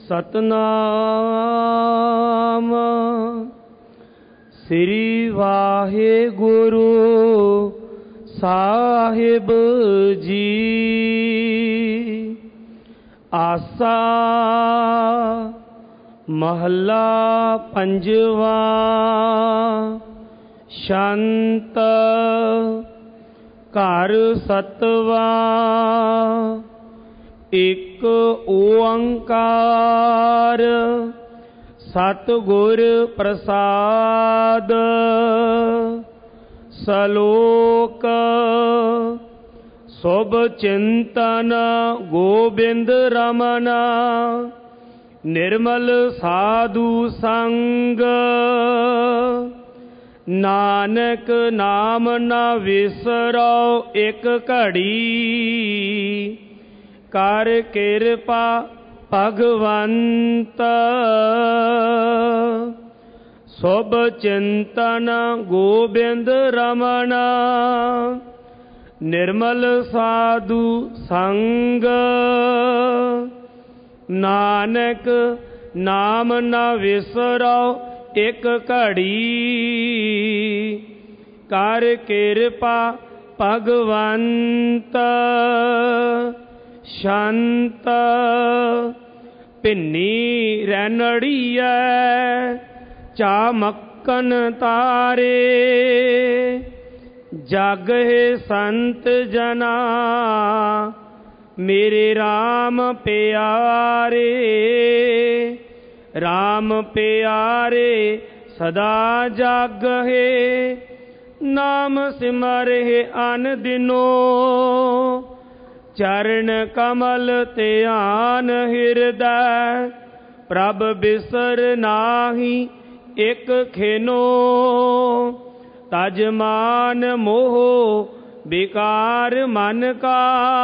ਸਤਨਾਮ ਸ੍ਰੀ ਵਾਹਿਗੁਰੂ ਸਾਹਿਬ ਜੀ। ਆਸਾ ਮਹੱਲਾ ਪੰਜਵਾ। ਸ਼ੰਤ ਘਰ ਸਤਵਾ। ਇੱਕ ਓੰਕਾਰ ਸਤਿਗੁਰ ਪ੍ਰਸਾਦ। ਸਲੋਕ ਸੁਭ ਚਿੰਤਨ ਗੋਬਿੰਦ ਰਮਨ। ਨਿਰਮਲ ਸਾਧੂ ਸੰਗ। ਨਾਨਕ ਨਾਮ ਨ ਵਿਸਰੋ ਇੱਕ ਘੜੀ। ਕਰ ਕਿਰਪਾ ਭਗਵੰਤ। ਸੁਭ ਚਿੰਤਨ ਗੋਬਿੰਦ ਰਮਨ। ਨਿਰਮਲ ਸਾਧੂ ਸੰਗ। ਨਾਨਕ ਨਾਮ ਨ ਵਿਸਰੋ ਇੱਕ ਘੜੀ। ਕਰ ਕਿਰਪਾ ਭਗਵੰਤ। ਸ਼ੰਤ ਭਿੰਨੀ ਰੈਣੜੀਐ ਚਾਮਕਨ ਤਾਰੇ। ਜਾਗਹਿ ਸੰਤ ਜਨਾ ਮੇਰੇ RAM ਪਿਆਰੇ। RAM ਪਿਆਰੇ ਸਦਾ ਜਾਗਹਿ। ਨਾਮ ਸਿਮਰਹਿ ਅਨ ਦਿਨੋ। ਚਰਨ ਕਮਲ ਧਿਆਨ ਹਿਰਦੈ। ਪ੍ਰਭ ਬਿਸਰ ਨਾਹੀ ਇੱਕ ਖਿਨੋ। ਤਜ ਮਾਨ ਮੋਹ ਵਿਕਾਰ ਮਨ ਕਾ।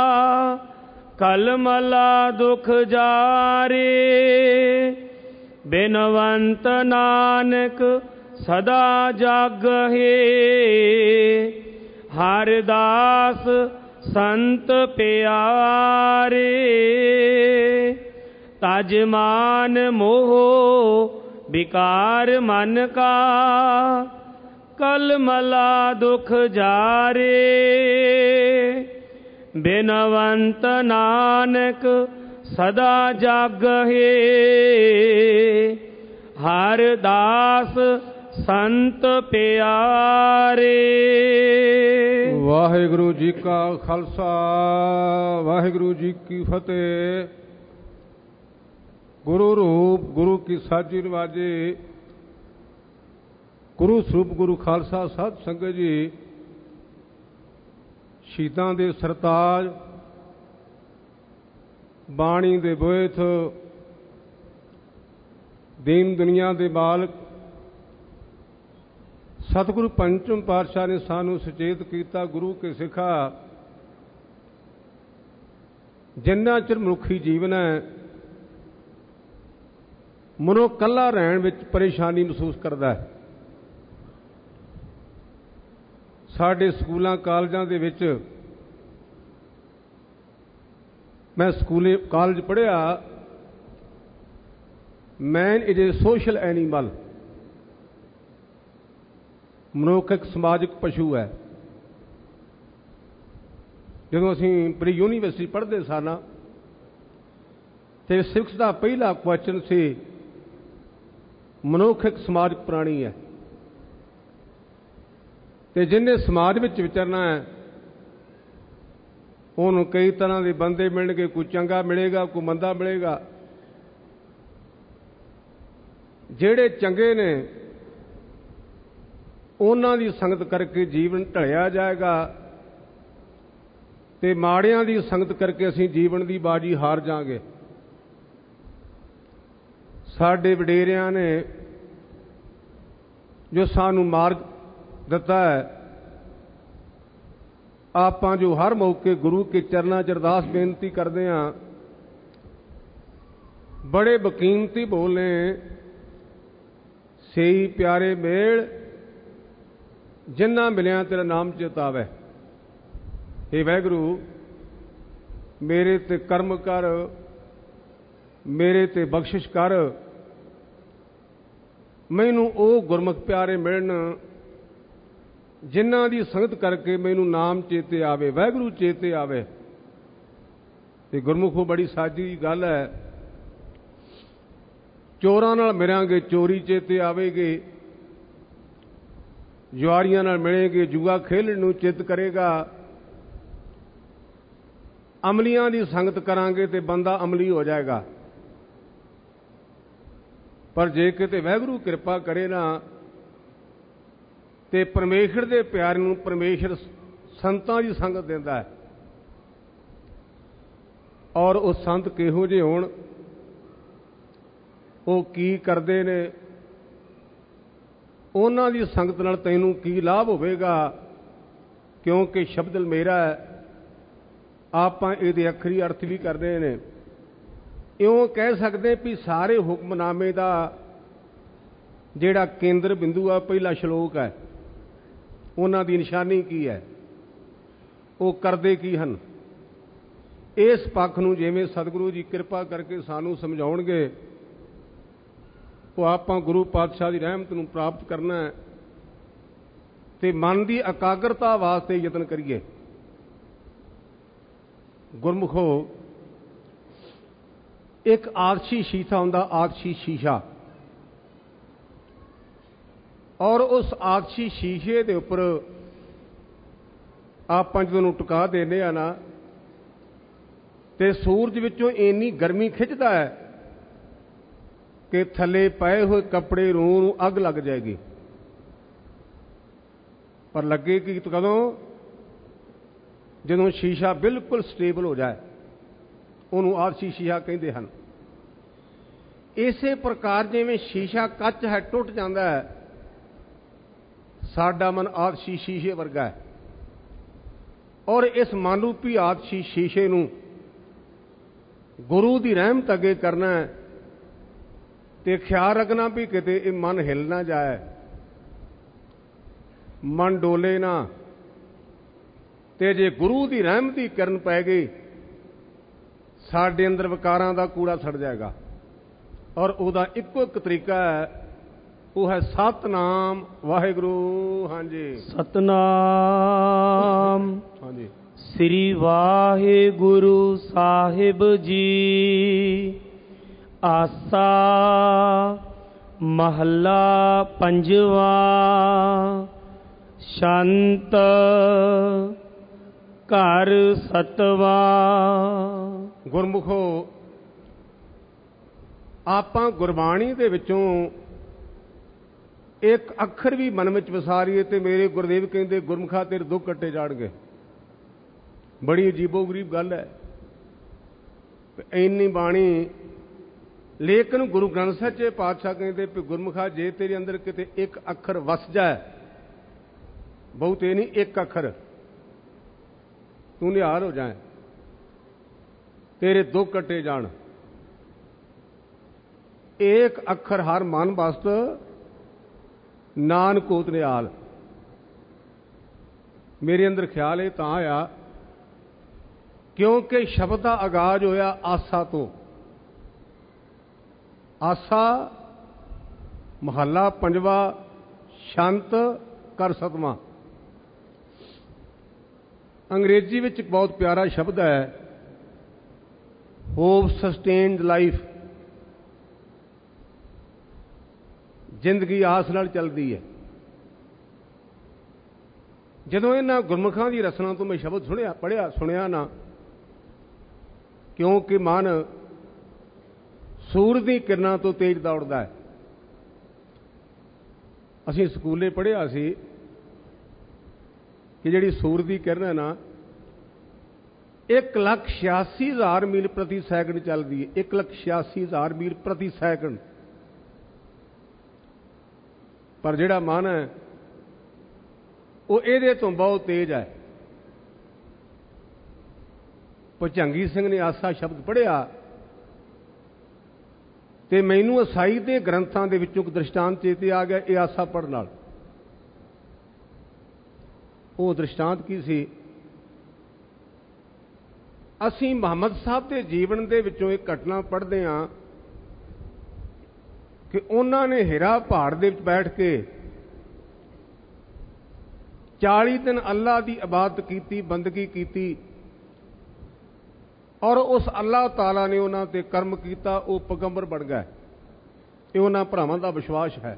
ਕਲਮਲਾ ਦੁਖ ਜਾਰੇ। ਬਿਨਵੰਤ ਨਾਨਕ ਸਦਾ ਜਾਗਹਿ। ਹਰਿ ਦਾਸ ਸੰਤ ਪਿਆਰੇ। ਤਜ ਮਾਨ ਮੋਹ ਵਿਕਾਰ ਮਨ ਕਾ। ਕਲਮਲਾ ਦੁਖ ਜਾਰੇ। ਬਿਨਵੰਤ ਨਾਨਕ ਸਦਾ ਜਾਗਹਿ। ਹਰਿ ਦਾਸ ਸੰਤ ਪਿਆਰੇ। ਵਾਹਿਗੁਰੂ ਜੀ ਕਾ ਖਾਲਸਾ ਵਾਹਿਗੁਰੂ ਜੀ ਕੀ ਫਤਿਹ। ਗੁਰੂ ਰੂਪ ਗੁਰੂ ਕੀ ਸਾਜੀ ਨਿਵਾਜੇ। ਗੁਰੂ ਸਰੂਪ ਗੁਰੂ ਖਾਲਸਾ ਸਾਧ ਸੰਗਤ ਜੀ। ਸ਼ਹੀਦਾਂ ਦੇ ਸਰਤਾਜ ਬਾਣੀ ਦੇ ਬੋਇਥ ਦੀਨ ਦੁਨੀਆ ਦੇ ਮਾਲਕ ਸਤਿਗੁਰੂ ਪੰਚਮ ਪਾਤਸ਼ਾਹ ਨੇ ਸਾਨੂੰ ਸੁਚੇਤ ਕੀਤਾ। ਗੁਰੂ ਕੇ ਸਿੱਖਾ ਜਿੰਨਾ ਚਿਰ ਮਨੁੱਖੀ ਜੀਵਨ ਹੈ ਮਨੁੱਖ ਇਕੱਲਾ ਰਹਿਣ ਵਿੱਚ ਪਰੇਸ਼ਾਨੀ ਮਹਿਸੂਸ ਕਰਦਾ ਹੈ। ਸਾਡੇ ਸਕੂਲਾਂ ਕਾਲਜਾਂ ਦੇ ਵਿੱਚ ਮੈਂ ਕਾਲਜ ਪੜ੍ਹਿਆ। Man is a social animal. ਮਨੁੱਖ ਇੱਕ ਸਮਾਜਿਕ ਪਸ਼ੂ ਹੈ। ਜਦੋਂ ਅਸੀਂ ਪ੍ਰੀ ਯੂਨੀਵਰਸਿਟੀ ਪੜ੍ਹਦੇ ਸਨ ਤੇ ਸਿਵਿਕਸ ਦਾ ਪਹਿਲਾ ਕੁਐਸਚਨ ਸੀ ਮਨੁੱਖ ਇੱਕ ਸਮਾਜਿਕ ਪ੍ਰਾਣੀ ਹੈ ਤੇ ਜਿਹਨੇ ਸਮਾਜ ਵਿੱਚ ਵਿਚਰਨਾ ਹੈ ਉਹਨੂੰ ਕਈ ਤਰ੍ਹਾਂ ਦੇ ਬੰਦੇ ਮਿਲਣਗੇ। ਕੋਈ ਚੰਗਾ ਮਿਲੇਗਾ, ਕੋਈ ਮੰਦਾ ਮਿਲੇਗਾ। ਜਿਹੜੇ ਚੰਗੇ ਨੇ ਉਹਨਾਂ ਦੀ ਸੰਗਤ ਕਰਕੇ ਜੀਵਨ ਢਲਿਆ ਜਾਏਗਾ ਤੇ ਮਾੜਿਆਂ ਦੀ ਸੰਗਤ ਕਰਕੇ ਅਸੀਂ ਜੀਵਨ ਦੀ ਬਾਜੀ ਹਾਰ ਜਾਵਾਂਗੇ। ਸਾਡੇ ਵਡੇਰਿਆਂ ਨੇ ਜੋ ਸਾਨੂੰ ਮਾਰਗ ਦਿੱਤਾ ਹੈ, ਆਪਾਂ ਜੋ ਹਰ ਮੌਕੇ ਗੁਰੂ ਕੇ ਚਰਨਾਂ 'ਚ ਅਰਦਾਸ ਬੇਨਤੀ ਕਰਦੇ ਹਾਂ, ਬੜੇ ਬਕੀਮਤੀ ਬੋਲ ਨੇ। ਸਹੀ ਪਿਆਰੇ ਮੇਲ ਜਿੰਨਾ ਮਿਲਿਆ ਤੇਰਾ ਨਾਮ ਚੇਤਾਵੇ। हे ਵਾਹਿਗੁਰੂ, ਮੇਰੇ ਤੇ ਕਰਮ ਕਰ, ਮੇਰੇ ਤੇ ਬਖਸ਼ਿਸ਼ ਕਰ, ਮੈਨੂੰ ਉਹ ਗੁਰਮੁਖ ਪਿਆਰੇ ਮਿਲਣ ਜਿਨ੍ਹਾਂ ਦੀ ਸੰਗਤ ਕਰਕੇ ਮੈਨੂੰ ਨਾਮ ਚੇਤੇ ਆਵੇ, ਵਾਹਿਗੁਰੂ ਚੇਤੇ ਆਵੇ। ਤੇ ਗੁਰਮੁਖੋ ਬੜੀ ਸਾਜੀ ਗੱਲ ਹੈ, ਚੋਰਾਂ ਨਾਲ ਮਿਲਾਂਗੇ ਚੋਰੀ ਚੇਤੇ ਆਵੇਗੀ, ਜੁਆਰੀਆਂ ਨਾਲ ਮਿਲੇਗੇ ਜੂਆ ਖੇਲਣ ਨੂੰ ਚਿੱਤ ਕਰੇਗਾ, ਅਮਲੀਆਂ ਦੀ ਸੰਗਤ ਕਰਾਂਗੇ ਤੇ ਬੰਦਾ ਅਮਲੀ ਹੋ ਜਾਏਗਾ। ਪਰ ਜੇ ਕਿਤੇ ਵਾਹਿਗੁਰੂ ਕਿਰਪਾ ਕਰੇ ਨਾ ਤੇ ਪਰਮੇਸ਼ਰ ਦੇ ਪਿਆਰ ਨੂੰ ਪਰਮੇਸ਼ਰ ਸੰਤਾਂ ਦੀ ਸੰਗਤ ਦਿੰਦਾ ਹੈ। ਔਰ ਉਹ ਸੰਤ ਕਿਹੋ ਜਿਹੇ ਹੋਣ, ਉਹ ਕੀ ਕਰਦੇ ਨੇ, ਉਹਨਾਂ ਦੀ ਸੰਗਤ ਨਾਲ ਤੈਨੂੰ ਕੀ ਲਾਭ ਹੋਵੇਗਾ। ਕਿਉਂਕਿ ਸ਼ਬਦ ਮੇਰਾ ਹੈ, ਆਪਾਂ ਇਹਦੇ ਅੱਖਰੀ ਅਰਥ ਵੀ ਕਰਦੇ ਨੇ। ਇਉਂ ਕਹਿ ਸਕਦੇ ਵੀ ਸਾਰੇ ਹੁਕਮਨਾਮੇ ਦਾ ਜਿਹੜਾ ਕੇਂਦਰ ਬਿੰਦੂ ਆ ਪਹਿਲਾ ਸ਼ਲੋਕ ਹੈ, ਉਹਨਾਂ ਦੀ ਨਿਸ਼ਾਨੀ ਕੀ ਹੈ, ਉਹ ਕਰਦੇ ਕੀ ਹਨ। ਇਸ ਪੱਖ ਨੂੰ ਜਿਵੇਂ ਸਤਿਗੁਰੂ ਜੀ ਕਿਰਪਾ ਕਰਕੇ ਸਾਨੂੰ ਸਮਝਾਉਣਗੇ, ਉਹ ਆਪਾਂ ਗੁਰੂ ਪਾਤਸ਼ਾਹ ਦੀ ਰਹਿਮਤ ਨੂੰ ਪ੍ਰਾਪਤ ਕਰਨਾ ਹੈ ਤੇ ਮਨ ਦੀ ਇਕਾਗਰਤਾ ਵਾਸਤੇ ਯਤਨ ਕਰੀਏ। ਗੁਰਮੁਖੋ, ਇੱਕ ਆਤਸ਼ੀ ਸ਼ੀਸ਼ਾ ਹੁੰਦਾ, ਆਤਸ਼ੀ ਸ਼ੀਸ਼ਾ, ਔਰ ਉਸ ਆਤਸ਼ੀ ਸ਼ੀਸ਼ੇ ਦੇ ਉੱਪਰ ਆਪਾਂ ਜਦੋਂ ਨੂੰ ਟਿਕਾ ਦਿੰਦੇ ਆ ਨਾ ਤੇ ਸੂਰਜ ਵਿੱਚੋਂ ਇੰਨੀ ਗਰਮੀ ਖਿੱਚਦਾ ਹੈ ਕਿ ਥੱਲੇ ਪਏ ਹੋਏ ਕੱਪੜੇ ਨੂੰ ਅੱਗ ਲੱਗ ਜਾਏਗੀ। ਪਰ ਲੱਗੇਗੀ ਕਦੋਂ? ਜਦੋਂ ਸ਼ੀਸ਼ਾ ਬਿਲਕੁਲ ਸਟੇਬਲ ਹੋ ਜਾਏ, ਉਹਨੂੰ ਆਤਸ਼ੀ ਸ਼ੀਸ਼ਾ ਕਹਿੰਦੇ ਹਨ। ਇਸੇ ਪ੍ਰਕਾਰ ਜਿਵੇਂ ਸ਼ੀਸ਼ਾ ਕੱਚ ਹੈ, ਟੁੱਟ ਜਾਂਦਾ ਹੈ, ਸਾਡਾ ਮਨ ਆਤਸ਼ੀ ਸ਼ੀਸ਼ੇ ਵਰਗਾ ਹੈ। ਔਰ ਇਸ ਮਨ ਰੂਪੀ ਆਤਸ਼ੀ ਸ਼ੀਸ਼ੇ ਨੂੰ ਗੁਰੂ ਦੀ ਰਹਿਮਤ ਅੱਗੇ ਕਰਨਾ ਹੈ ਤੇ ਖਿਆਲ ਰੱਖਣਾ ਵੀ ਕਿਤੇ ਇਹ ਮਨ ਹਿੱਲ ਨਾ ਜਾਏ, ਮਨ ਡੋਲੇ ਨਾ। ਤੇ ਜੇ ਗੁਰੂ ਦੀ ਰਹਿਮਤ ਦੀ ਕਿਰਨ ਪੈ ਗਈ, ਸਾਡੇ ਅੰਦਰ ਵਿਕਾਰਾਂ ਦਾ ਕੂੜਾ ਸੜ ਜਾਏਗਾ। ਔਰ ਉਹਦਾ ਇੱਕੋ ਇੱਕ ਤਰੀਕਾ ਹੈ, ਉਹ ਹੈ ਸਤਨਾਮ ਵਾਹਿਗੁਰੂ। ਹਾਂਜੀ, ਸਤਨਾਮ। ਹਾਂਜੀ। ਸ੍ਰੀ ਵਾਹਿਗੁਰੂ ਸਾਹਿਬ ਜੀ। ਆਸਾ ਮਹੱਲਾ ਪੰਜਵਾ। ਸ਼ੰਤ ਘਰ ਸਤਵਾ। ਗੁਰਮੁਖੋ, ਆਪਾਂ ਗੁਰਬਾਣੀ ਦੇ ਵਿੱਚੋਂ ਇੱਕ ਅੱਖਰ ਵੀ ਮਨ ਵਿੱਚ ਵਸਾਰੀਏ ਤੇ ਮੇਰੇ ਗੁਰਦੇਵ ਕਹਿੰਦੇ ਗੁਰਮੁਖਾ ਤੇਰੇ ਦੁੱਖ ਕੱਟੇ ਜਾਣਗੇ। ਬੜੀ ਅਜੀਬੋ ਗਰੀਬ ਗੱਲ ਹੈ, ਇੰਨੀ ਬਾਣੀ। ਲੇਕਿਨ ਗੁਰੂ ਗ੍ਰੰਥ ਸਾਹਿਬ ਜੀ ਪਾਤਸ਼ਾਹ ਕਹਿੰਦੇ ਵੀ ਗੁਰਮੁਖਾ ਜੇ ਤੇਰੇ ਅੰਦਰ ਕਿਤੇ ਇੱਕ ਅੱਖਰ ਵਸ ਜਾਏ, ਬਹੁਤੇ ਨਹੀਂ, ਇੱਕ ਅੱਖਰ, ਤੂੰ ਨਿਹਾਲ ਹੋ ਜਾਏ, ਤੇਰੇ ਦੁੱਖ ਕੱਟੇ ਜਾਣ। ਇੱਕ ਅੱਖਰ ਹਰ ਮਨ ਵਸਤ, ਨਾਨਕ ਹੋਤ ਨਿਹਾਲ। ਮੇਰੇ ਅੰਦਰ ਖਿਆਲ ਇਹ ਤਾਂ ਆਇਆ ਕਿਉਂਕਿ ਸ਼ਬਦ ਦਾ ਆਗਾਜ਼ ਹੋਇਆ ਆਸਾ ਤੋਂ। ਆਸਾ ਮਹੱਲਾ ਪੰਜਵਾ, ਸ਼ੰਤ ਕਰ ਸਤਵਾਂ। ਅੰਗਰੇਜ਼ੀ ਵਿੱਚ ਇੱਕ ਬਹੁਤ ਪਿਆਰਾ ਸ਼ਬਦ ਹੈ, ਹੋਪ ਸਸਟੇਨਡ ਲਾਈਫ। ਜ਼ਿੰਦਗੀ ਆਸ ਨਾਲ ਚੱਲਦੀ ਹੈ। ਜਦੋਂ ਇਹਨਾਂ ਗੁਰਮੁਖਾਂ ਦੀ ਰਸਨਾ ਤੋਂ ਮੈਂ ਸ਼ਬਦ ਸੁਣਿਆ ਨਾ, ਕਿਉਂਕਿ ਮਨ ਸੂਰਜ ਦੀ ਕਿਰਨਾਂ ਤੋਂ ਤੇਜ਼ ਦੌੜਦਾ ਹੈ। ਅਸੀਂ ਸਕੂਲੇ ਪੜ੍ਹਿਆ ਸੀ ਕਿ ਜਿਹੜੀ ਸੂਰਜ ਦੀ ਕਿਰਨ ਹੈ ਨਾ, 1,86,000 ਮੀਲ ਪ੍ਰਤੀ ਸੈਕਿੰਡ ਚੱਲਦੀ ਹੈ। 1,86,000 ਮੀਲ ਪ੍ਰਤੀ ਸੈਕਿੰਡ। ਪਰ ਜਿਹੜਾ ਮਨ ਹੈ ਉਹ ਇਹਦੇ ਤੋਂ ਬਹੁਤ ਤੇਜ਼ ਹੈ। ਭੁਜੰਗੀ ਸਿੰਘ ਨੇ ਆਸਾ ਸ਼ਬਦ ਪੜ੍ਹਿਆ ਤੇ ਮੈਨੂੰ ਈਸਾਈ ਦੇ ਗ੍ਰੰਥਾਂ ਦੇ ਵਿੱਚੋਂ ਇੱਕ ਦ੍ਰਿਸ਼ਟਾਂਤ ਚੇਤੇ ਆ ਗਿਆ ਇਹ ਆਸਾ ਪੜ੍ਹਨ ਨਾਲ। ਉਹ ਦ੍ਰਿਸ਼ਟਾਂਤ ਕੀ ਸੀ? ਅਸੀਂ ਮੁਹੰਮਦ ਸਾਹਿਬ ਦੇ ਜੀਵਨ ਦੇ ਵਿੱਚੋਂ ਇੱਕ ਘਟਨਾ ਪੜ੍ਹਦੇ ਹਾਂ ਕਿ ਉਹਨਾਂ ਨੇ ਹਿਰਾ ਪਹਾੜ ਦੇ ਵਿੱਚ ਬੈਠ ਕੇ 40 ਦਿਨ ਅੱਲਾਹ ਦੀ ਇਬਾਦਤ ਕੀਤੀ, ਬੰਦਗੀ ਕੀਤੀ, ਔਰ ਉਸ ਅੱਲਾਹ ਤਾਲਾ ਨੇ ਉਹਨਾਂ ਤੇ ਕਰਮ ਕੀਤਾ, ਉਹ ਪੈਗੰਬਰ ਬਣ ਗਏ। ਇਹ ਉਹਨਾਂ ਭਰਾਵਾਂ ਦਾ ਵਿਸ਼ਵਾਸ ਹੈ।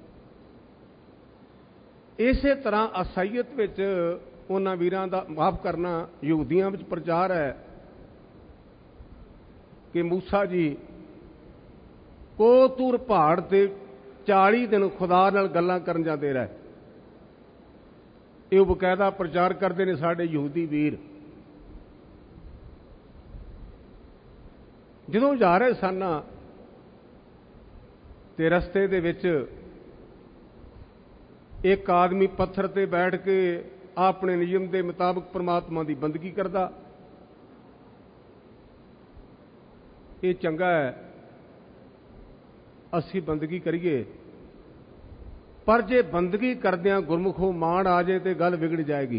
ਇਸੇ ਤਰ੍ਹਾਂ ਅਸਾਈਅਤ ਵਿੱਚ ਉਹਨਾਂ ਵੀਰਾਂ ਦਾ ਮਾਫ ਕਰਨਾ, ਯਹੂਦੀਆਂ ਵਿੱਚ ਪ੍ਰਚਾਰ ਹੈ ਕਿ ਮੂਸਾ ਜੀ ਕੋਤੂਰ ਪਹਾੜ ਤੇ 40 ਦਿਨ ਖੁਦਾ ਨਾਲ ਗੱਲਾਂ ਕਰਨ ਜਾਂਦੇ ਰਹੇ। ਇਹ ਬਕਾਇਦਾ ਪ੍ਰਚਾਰ ਕਰਦੇ ਨੇ ਸਾਡੇ ਯਹੂਦੀ ਵੀਰ। ਜਦੋਂ ਜਾ ਰਹੇ ਸਨ ਤੇ ਰਸਤੇ ਦੇ ਵਿੱਚ ਇੱਕ ਆਦਮੀ ਪੱਥਰ ਤੇ ਬੈਠ ਕੇ ਆਪਣੇ ਨਿਯਮ ਦੇ ਮੁਤਾਬਕ ਪਰਮਾਤਮਾ ਦੀ ਬੰਦਗੀ ਕਰਦਾ। ਇਹ ਚੰਗਾ ਹੈ, ਅਸੀਂ ਬੰਦਗੀ ਕਰੀਏ, ਪਰ ਜੇ ਬੰਦਗੀ ਕਰਦਿਆਂ ਗੁਰਮੁਖੋਂ ਮਾਣ ਆ ਜਾਏ ਤੇ ਗੱਲ ਵਿਗੜ ਜਾਏਗੀ।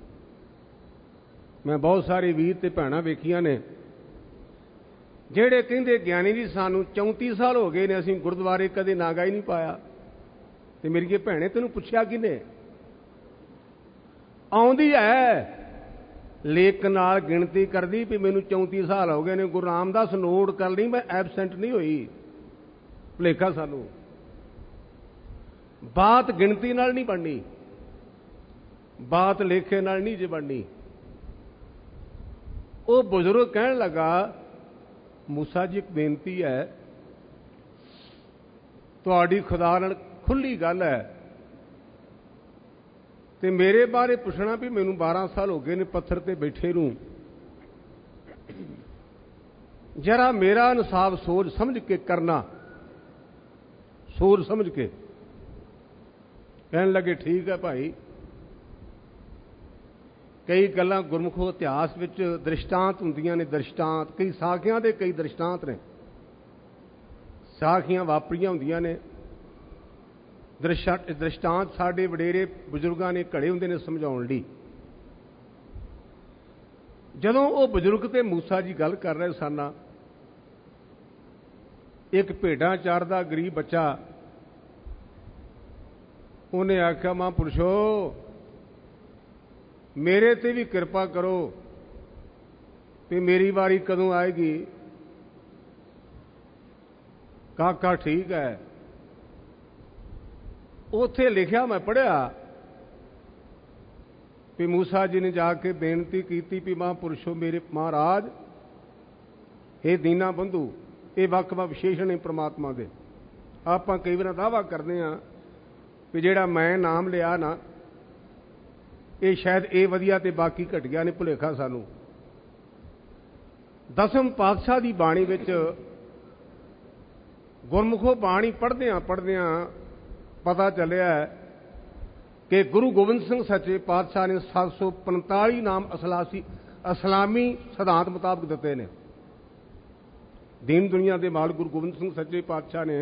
ਮੈਂ ਬਹੁਤ ਸਾਰੇ ਵੀਰ ਤੇ ਭੈਣਾਂ ਵੇਖੀਆਂ ਨੇ ਜਿਹੜੇ ਕਹਿੰਦੇ ਗਿਆਨੀ ਜੀ ਸਾਨੂੰ 34 ਸਾਲ ਹੋ ਗਏ ਨੇ, ਅਸੀਂ ਗੁਰਦੁਆਰੇ ਕਦੇ ਨਾਗਾ ਹੀ ਨਹੀਂ ਪਾਇਆ। ਤੇ ਮੇਰੀਏ ਭੈਣੇ, ਤੈਨੂੰ ਪੁੱਛਿਆ ਕਿਹਨੇ? ਆਉਂਦੀ ਹੈ ਲੇਖ ਨਾਲ ਗਿਣਤੀ ਕਰਦੀ ਵੀ ਮੈਨੂੰ 34 ਸਾਲ ਹੋ ਗਏ ਨੇ। ਗੁਰੂ ਰਾਮਦਾਸ ਨੋਟ ਕਰ ਲਈ, ਮੈਂ ਐਬਸੈਂਟ ਨਹੀਂ ਹੋਈ। ਭੁਲੇਖਾ ਸਾਨੂੰ। ਬਾਤ ਗਿਣਤੀ ਨਾਲ ਨਹੀਂ ਬਣਨੀ, ਬਾਤ ਲੇਖੇ ਨਾਲ ਨਹੀਂ ਜੇ ਬਣਨੀ। ਉਹ ਬਜ਼ੁਰਗ ਕਹਿਣ ਲੱਗਾ, ਮੂਸਾ ਜੀ ਇੱਕ ਬੇਨਤੀ ਹੈ, ਤੁਹਾਡੀ ਖੁਦਾ ਨਾਲ ਖੁੱਲੀ ਗੱਲ ਹੈ ਤੇ ਮੇਰੇ ਬਾਰੇ ਪੁੱਛਣਾ ਵੀ ਮੈਨੂੰ 12 ਸਾਲ ਹੋ ਗਏ ਨੇ ਪੱਥਰ ਤੇ ਬੈਠੇ ਨੂੰ। ਜਰਾ ਮੇਰਾ ਇਨਸਾਫ ਸੋਚ ਸਮਝ ਕੇ ਕਰਨਾ, ਸੋਚ ਸਮਝ ਕੇ। ਕਹਿਣ ਲੱਗੇ ਠੀਕ ਹੈ ਭਾਈ। ਕਈ ਗੱਲਾਂ ਗੁਰਮੁਖੋ ਇਤਿਹਾਸ ਵਿੱਚ ਦ੍ਰਿਸ਼ਟਾਂਤ ਹੁੰਦੀਆਂ ਨੇ, ਦ੍ਰਿਸ਼ਟਾਂਤ ਕਈ ਸਾਖੀਆਂ ਦੇ ਕਈ ਦ੍ਰਿਸ਼ਟਾਂਤ ਨੇ, ਸਾਖੀਆਂ ਵਾਪਰੀਆਂ ਹੁੰਦੀਆਂ ਨੇ। ਦ੍ਰਿਸ਼ਟਾਂਤ ਸਾਡੇ ਵਡੇਰੇ ਬਜ਼ੁਰਗਾਂ ਨੇ ਘੜੇ ਹੁੰਦੇ ਨੇ ਸਮਝਾਉਣ ਲਈ। ਜਦੋਂ ਉਹ ਬਜ਼ੁਰਗ ਤੇ ਮੂਸਾ ਜੀ ਗੱਲ ਕਰ ਰਹੇ ਸਨ, ਇੱਕ ਭੇਡਾਂ ਚਾਰਦਾ ਗਰੀਬ ਬੱਚਾ, ਉਹਨੇ ਆਖਿਆ, ਮਹਾਂਪੁਰਸ਼ੋ ਮੇਰੇ ਤੇ ਵੀ ਕਿਰਪਾ ਕਰੋ ਵੀ ਮੇਰੀ ਵਾਰੀ ਕਦੋਂ ਆਏਗੀ। ਕਾਕਾ ਠੀਕ ਹੈ। ਉੱਥੇ ਲਿਖਿਆ ਮੈਂ ਪੜ੍ਹਿਆ ਵੀ ਮੂਸਾ ਜੀ ਨੇ ਜਾ ਕੇ ਬੇਨਤੀ ਕੀਤੀ ਵੀ ਮਹਾਂਪੁਰਸ਼ੋ ਮੇਰੇ ਮਹਾਰਾਜ, ਇਹ ਦੀਨਾ ਬੰਧੂ, ਇਹ ਵੱਖ-ਵੱਖ ਵਿਸ਼ੇਸ਼ਣ ਨੇ ਪ੍ਰਮਾਤਮਾ ਦੇ। ਆਪਾਂ ਕਈ ਵਾਰ ਦਾਅਵਾ ਕਰਦੇ ਹਾਂ ਵੀ ਜਿਹੜਾ ਮੈਂ ਨਾਮ ਲਿਆ ਨਾ, ਇਹ ਸ਼ਾਇਦ ਇਹ ਵਧੀਆ ਤੇ ਬਾਕੀ ਘਟੀਆ ਨੇ। ਭੁਲੇਖਾ ਸਾਨੂੰ। ਦਸਮ ਪਾਤਸ਼ਾਹ ਦੀ ਬਾਣੀ ਵਿੱਚ ਗੁਰਮੁਖੋਂ ਬਾਣੀ ਪੜ੍ਹਦਿਆਂ ਪਤਾ ਚੱਲਿਆ ਕਿ ਗੁਰੂ ਗੋਬਿੰਦ ਸਿੰਘ ਸੱਚੇ ਪਾਤਸ਼ਾਹ ਨੇ 745 ਨਾਮ ਇਸਲਾਮੀ ਸਿਧਾਂਤ ਮੁਤਾਬਕ ਦਿੱਤੇ ਨੇ। ਦੀਨ ਦੁਨੀਆ ਦੇ ਮਾਲਕ ਗੁਰੂ ਗੋਬਿੰਦ ਸਿੰਘ ਸੱਚੇ ਪਾਤਸ਼ਾਹ ਨੇ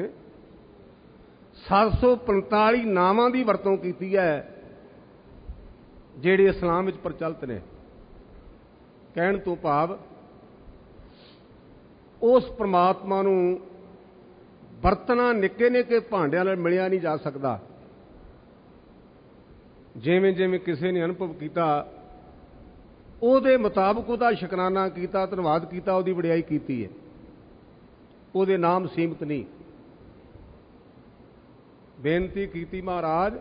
745 ਨਾਵਾਂ ਦੀ ਵਰਤੋਂ ਕੀਤੀ ਹੈ ਜਿਹੜੇ ਇਸਲਾਮ ਵਿੱਚ ਪ੍ਰਚਲਿਤ ਨੇ। ਕਹਿਣ ਤੋਂ ਭਾਵ ਉਸ ਪ੍ਰਮਾਤਮਾ ਨੂੰ ਵਰਤਣਾ ਨਿੱਕੇ ਨਿੱਕੇ ਭਾਂਡਿਆਂ ਨਾਲ ਮਿਲਿਆ ਨਹੀਂ ਜਾ ਸਕਦਾ। ਜਿਵੇਂ ਜਿਵੇਂ ਕਿਸੇ ਨੇ ਅਨੁਭਵ ਕੀਤਾ ਉਹਦੇ ਮੁਤਾਬਕ ਉਹਦਾ ਸ਼ੁਕਰਾਨਾ ਕੀਤਾ, ਧੰਨਵਾਦ ਕੀਤਾ, ਉਹਦੀ ਵਡਿਆਈ ਕੀਤੀ ਹੈ। ਉਹਦੇ ਨਾਮ ਸੀਮਤ ਨਹੀਂ। ਬੇਨਤੀ ਕੀਤੀ, ਮਹਾਰਾਜ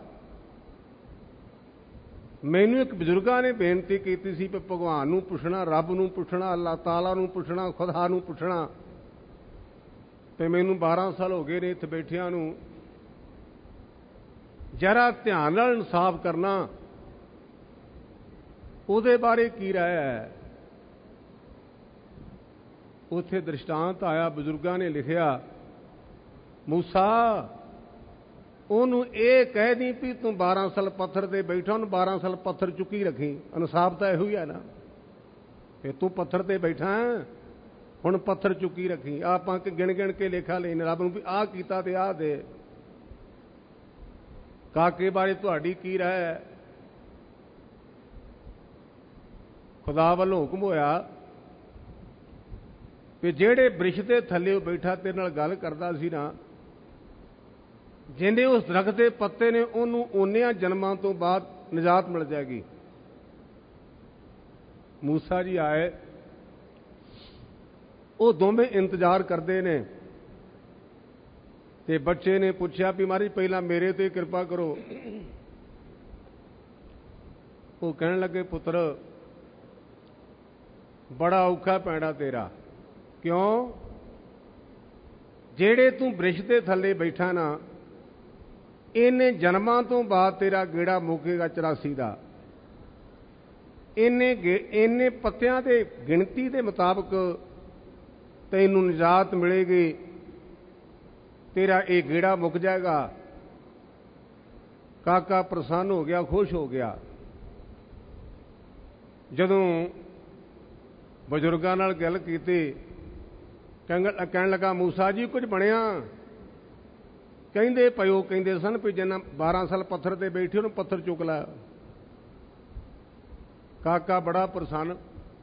ਮੈਨੂੰ ਇੱਕ ਬਜ਼ੁਰਗਾਂ ਨੇ ਬੇਨਤੀ ਕੀਤੀ ਸੀ ਕਿ ਭਗਵਾਨ ਨੂੰ ਪੁੱਛਣਾ, ਰੱਬ ਨੂੰ ਪੁੱਛਣਾ, ਅੱਲਾਹ ਤਾਲਾ ਨੂੰ ਪੁੱਛਣਾ, ਖੁਦਾ ਨੂੰ ਪੁੱਛਣਾ, ਤੇ ਮੈਨੂੰ 12 ਸਾਲ ਹੋ ਗਏ ਨੇ ਇੱਥੇ ਬੈਠਿਆਂ ਨੂੰ। ਜਰਾ ਧਿਆਨ ਨਾਲ ਇਨਸਾਫ ਕਰਨਾ, ਉਹਦੇ ਬਾਰੇ ਕੀ ਰਾਏ ਹੈ। ਉੱਥੇ ਦ੍ਰਿਸ਼ਟਾਂਤ ਆਇਆ, ਬਜ਼ੁਰਗਾਂ ਨੇ ਲਿਖਿਆ, ਮੂਸਾ ਉਹਨੂੰ ਇਹ ਕਹਿ ਦੀ ਵੀ ਤੂੰ 12 ਸਾਲ ਪੱਥਰ ਤੇ ਬੈਠਾ, ਉਹਨੂੰ 12 ਸਾਲ ਪੱਥਰ ਚੁੱਕੀ ਰੱਖੀ। ਇਨਸਾਫ ਤਾਂ ਇਹੋ ਹੀ ਹੈ ਨਾ। ਫਿਰ ਤੂੰ ਪੱਥਰ ਤੇ ਬੈਠਾ, ਹੁਣ ਪੱਥਰ ਚੁੱਕੀ ਰੱਖੀ। ਆਪਾਂ ਕਿ ਗਿਣ ਗਿਣ ਕੇ ਲੇਖਾ ਲੈਣ ਰੱਬ ਨੂੰ ਵੀ ਆਹ ਕੀਤਾ ਤੇ ਆਹ ਦੇ। ਕਾਕੇ ਬਾਰੇ ਤੁਹਾਡੀ ਕੀ ਰਾਏ ਹੈ? ਖੁਦਾ ਵੱਲੋਂ ਹੁਕਮ ਹੋਇਆ ਕਿ ਜਿਹੜੇ ਬ੍ਰਿਸ਼ ਦੇ ਥੱਲੇ ਬੈਠਾ ਤੇਰੇ ਨਾਲ ਗੱਲ ਕਰਦਾ ਸੀ ਨਾ, ਜਿੰਨੇ ਉਸ ਦਰਖਤ ਦੇ ਪੱਤੇ ਨੇ ਉਹਨੂੰ ਓਨਿਆਂ ਜਨਮਾਂ ਤੋਂ ਬਾਅਦ ਨਿਜਾਤ ਮਿਲ ਜਾਏਗੀ। ਮੂਸਾ ਜੀ ਆਏ, ਉਹ ਦੋਵੇਂ ਇੰਤਜ਼ਾਰ ਕਰਦੇ ਨੇ ਤੇ ਬੱਚੇ ਨੇ ਪੁੱਛਿਆ ਵੀ ਮਹਾਰਾਜ ਪਹਿਲਾਂ ਮੇਰੇ ਤੇ ਕਿਰਪਾ ਕਰੋ। ਉਹ ਕਹਿਣ ਲੱਗੇ ਪੁੱਤਰ ਬੜਾ ਔਖਾ ਪੈਣਾ ਤੇਰਾ। ਕਿਉਂ? ਜਿਹੜੇ ਤੂੰ ਬ੍ਰਿਸ਼ ਦੇ ਥੱਲੇ ਬੈਠਾ ਨਾ, ਇਹਨੇ ਜਨਮਾਂ ਤੋਂ ਬਾਅਦ ਤੇਰਾ ਗੇੜਾ ਮੁੱਕੇਗਾ 84 ਦਾ। ਇਹਨੇ ਪੱਤਿਆਂ ਦੇ ਗਿਣਤੀ ਦੇ ਮੁਤਾਬਕ ਤੈਨੂੰ ਨਿਜਾਤ ਮਿਲੇਗੀ, ਤੇਰਾ ਇਹ ਗੇੜਾ ਮੁੱਕ ਜਾਏਗਾ। ਕਾਕਾ ਪ੍ਰਸੰਨ ਹੋ ਗਿਆ, ਖੁਸ਼ ਹੋ ਗਿਆ। ਜਦੋਂ ਬਜ਼ੁਰਗਾਂ ਨਾਲ ਗੱਲ ਕੀਤੀ, ਕਹਿਣ ਲੱਗਾ ਮੂਸਾ ਜੀ ਕੁਝ ਬਣਿਆ? ਕਹਿੰਦੇ ਪਏ, ਉਹ ਕਹਿੰਦੇ ਸਨ ਵੀ ਜਿੰਨਾ 12 ਸਾਲ ਪੱਥਰ ਤੇ ਬੈਠੇ ਉਹਨੂੰ ਪੱਥਰ ਚੁੱਕ ਲਿਆ। ਕਾਕਾ ਬੜਾ ਪ੍ਰਸੰਨ।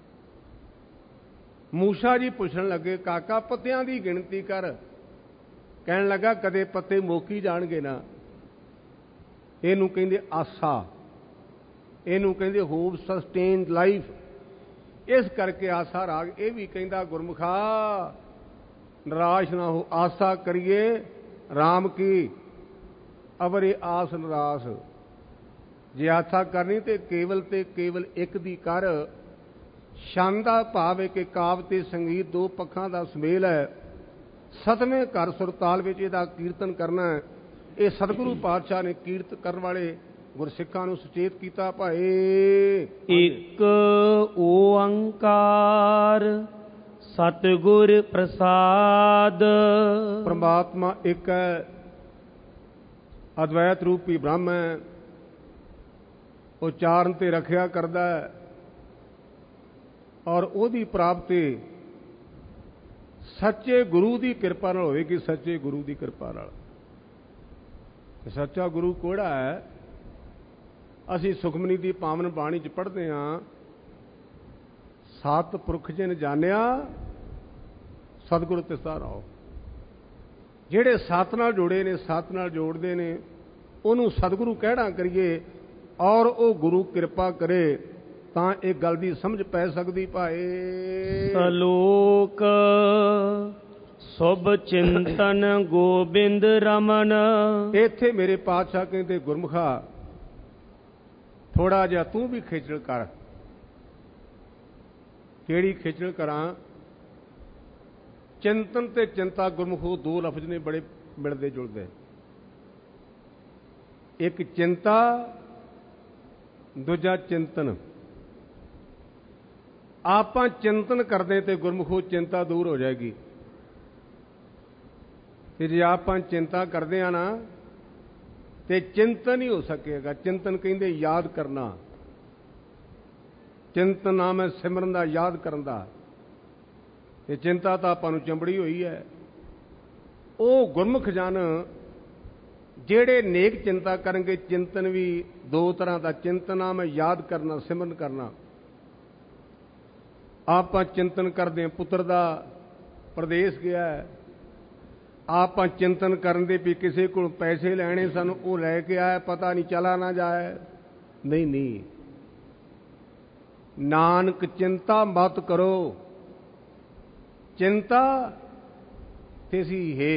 ਮੂਸਾ ਜੀ ਪੁੱਛਣ ਲੱਗੇ ਕਾਕਾ ਪੱਤਿਆਂ ਦੀ ਗਿਣਤੀ ਕਰ। ਕਹਿਣ ਲੱਗਾ ਕਦੇ ਪੱਤੇ ਮੁੱਕ ਹੀ ਜਾਣਗੇ ਨਾ। ਇਹਨੂੰ ਕਹਿੰਦੇ ਆਸਾ, ਇਹਨੂੰ ਕਹਿੰਦੇ ਹੋਪ ਸਸਟੇਨਡ ਲਾਈਫ। ਇਸ ਕਰਕੇ ਆਸਾ ਰਾਗ ਇਹ ਵੀ ਕਹਿੰਦਾ ਗੁਰਮੁਖਾ ਨਿਰਾਸ਼ ਨਾ ਹੋ, ਆਸਾ ਕਰੀਏ ਰਾਮ ਕੀ ਅਵਰੇ ਆਸ ਨਿਰਾਸ। ਜੇ ਆਸਾ ਕਰਨੀ ਤੇ ਕੇਵਲ ਇੱਕ ਦੀ ਕਰ। ਛੰਦ ਦਾ ਭਾਵ ਹੈ ਕਿ ਕਾਵਿ ਤੇ ਸੰਗੀਤ ਦੋ ਪੱਖਾਂ ਦਾ ਸੁਮੇਲ ਹੈ। ਸਤਵੇਂ ਘਰ ਸੁਰਤਾਲ ਵਿੱਚ ਇਹਦਾ ਕੀਰਤਨ ਕਰਨਾ ਹੈ। ਇਹ ਸਤਿਗੁਰੂ ਪਾਤਸ਼ਾਹ ਨੇ ਕੀਰਤ ਕਰਨ ਵਾਲੇ ਗੁਰਸਿੱਖਾਂ ਨੂੰ ਸੁਚੇਤ ਕੀਤਾ। ਭਾਏ ਇੱਕ ਓੰਕਾਰ ਸਤਿਗੁਰ ਪ੍ਰਸਾਦ। ਪ੍ਰਮਾਤਮਾ ਇੱਕ ਹੈ, ਅਦਵੈਤ ਰੂਪੀ ਬ੍ਰਹਮ ਹੈ। ਉਚਾਰਨ ਤੇ ਰੱਖਿਆ ਕਰਦਾ ਹੈ ਔਰ ਉਹਦੀ ਪ੍ਰਾਪਤੀ ਸੱਚੇ ਗੁਰੂ ਦੀ ਕਿਰਪਾ ਨਾਲ ਹੋਵੇਗੀ। ਸੱਚੇ ਗੁਰੂ ਦੀ ਕਿਰਪਾ ਨਾਲ। ਸੱਚਾ ਗੁਰੂ ਕਿਹੜਾ ਹੈ? ਅਸੀਂ ਸੁਖਮਨੀ ਦੀ ਪਾਵਨ ਬਾਣੀ 'ਚ ਪੜ੍ਹਦੇ ਹਾਂ, ਸਤ ਪੁਰਖ ਜਿਨ ਜਾਣਿਆ ਸਤਿਗੁਰ ਤਿਸਾ ਰਾਓ। ਜਿਹੜੇ ਸਤ ਨਾਲ ਜੁੜੇ ਨੇ, ਸਤ ਨਾਲ ਜੋੜਦੇ ਨੇ, ਉਹਨੂੰ ਸਤਿਗੁਰੂ ਕਹਿਣਾ ਕਰੀਏ ਔਰ ਉਹ ਗੁਰੂ ਕਿਰਪਾ ਕਰੇ ਤਾਂ ਇਹ ਗੱਲ ਦੀ ਸਮਝ ਪੈ ਸਕਦੀ। ਭਾਏ ਸਲੋਕ ਸੁਭ ਚਿੰਤਨ ਗੋਬਿੰਦ ਰਮਨ। ਇੱਥੇ ਮੇਰੇ ਪਾਤਸ਼ਾਹ ਕਹਿੰਦੇ ਗੁਰਮੁਖਾ ਥੋੜਾ ਜਿਹਾ ਤੂੰ ਵੀ ਖੇਚਲ ਕਰ। ਕਿਹੜੀ ਖੇਚਲ ਕਰਾਂ? ਚਿੰਤਨ ਤੇ ਚਿੰਤਾ ਗੁਰਮੁਖੋ ਦੋ ਲਫ਼ਜ਼ ਨੇ ਬੜੇ ਮਿਲਦੇ ਜੁਲਦੇ। ਇੱਕ ਚਿੰਤਾ, ਦੂਜਾ ਚਿੰਤਨ। ਆਪਾਂ ਚਿੰਤਨ ਕਰਦੇ ਤੇ ਗੁਰਮੁਖੋ ਚਿੰਤਾ ਦੂਰ ਹੋ ਜਾਏਗੀ। ਤੇ ਜੇ ਆਪਾਂ ਚਿੰਤਾ ਕਰਦੇ ਆ ਨਾ ਤੇ ਚਿੰਤਨ ਹੀ ਹੋ ਸਕੇਗਾ। ਚਿੰਤਨ ਕਹਿੰਦੇ ਯਾਦ ਕਰਨਾ। ਚਿੰਤਨ ਨਾਮ ਹੈ ਸਿਮਰਨ ਦਾ, ਯਾਦ ਕਰਨ ਦਾ। ਤੇ ਚਿੰਤਾ ਤਾਂ ਆਪਾਂ ਨੂੰ ਚੰਬੜੀ ਹੋਈ ਹੈ। ਉਹ ਗੁਰਮੁਖ ਜਨ ਜਿਹੜੇ ਨੇਕ ਚਿੰਤਾ ਕਰਨਗੇ। ਚਿੰਤਨ ਵੀ ਦੋ ਤਰ੍ਹਾਂ ਦਾ। ਚਿੰਤਨ ਨਾਮ ਹੈ ਯਾਦ ਕਰਨਾ, ਸਿਮਰਨ ਕਰਨਾ। ਆਪਾਂ ਚਿੰਤਨ ਕਰਦੇ ਹਾਂ ਪੁੱਤਰ ਦਾ ਪ੍ਰਦੇਸ਼ ਗਿਆ ਹੈ। ਆਪਾਂ ਚਿੰਤਨ ਕਰਨ ਦੇ ਵੀ ਕਿਸੇ ਕੋਲ ਪੈਸੇ ਲੈਣੇ ਸਾਨੂੰ, ਉਹ ਲੈ ਕੇ ਆਇਆ, ਪਤਾ ਨਹੀਂ ਚਲਾ ਨਾ ਜਾਏ। ਨਹੀਂ, ਨਾਨਕ ਚਿੰਤਾ ਮਤ ਕਰੋ, ਚਿੰਤਾ ਤੇ ਸੀ ਹੈ।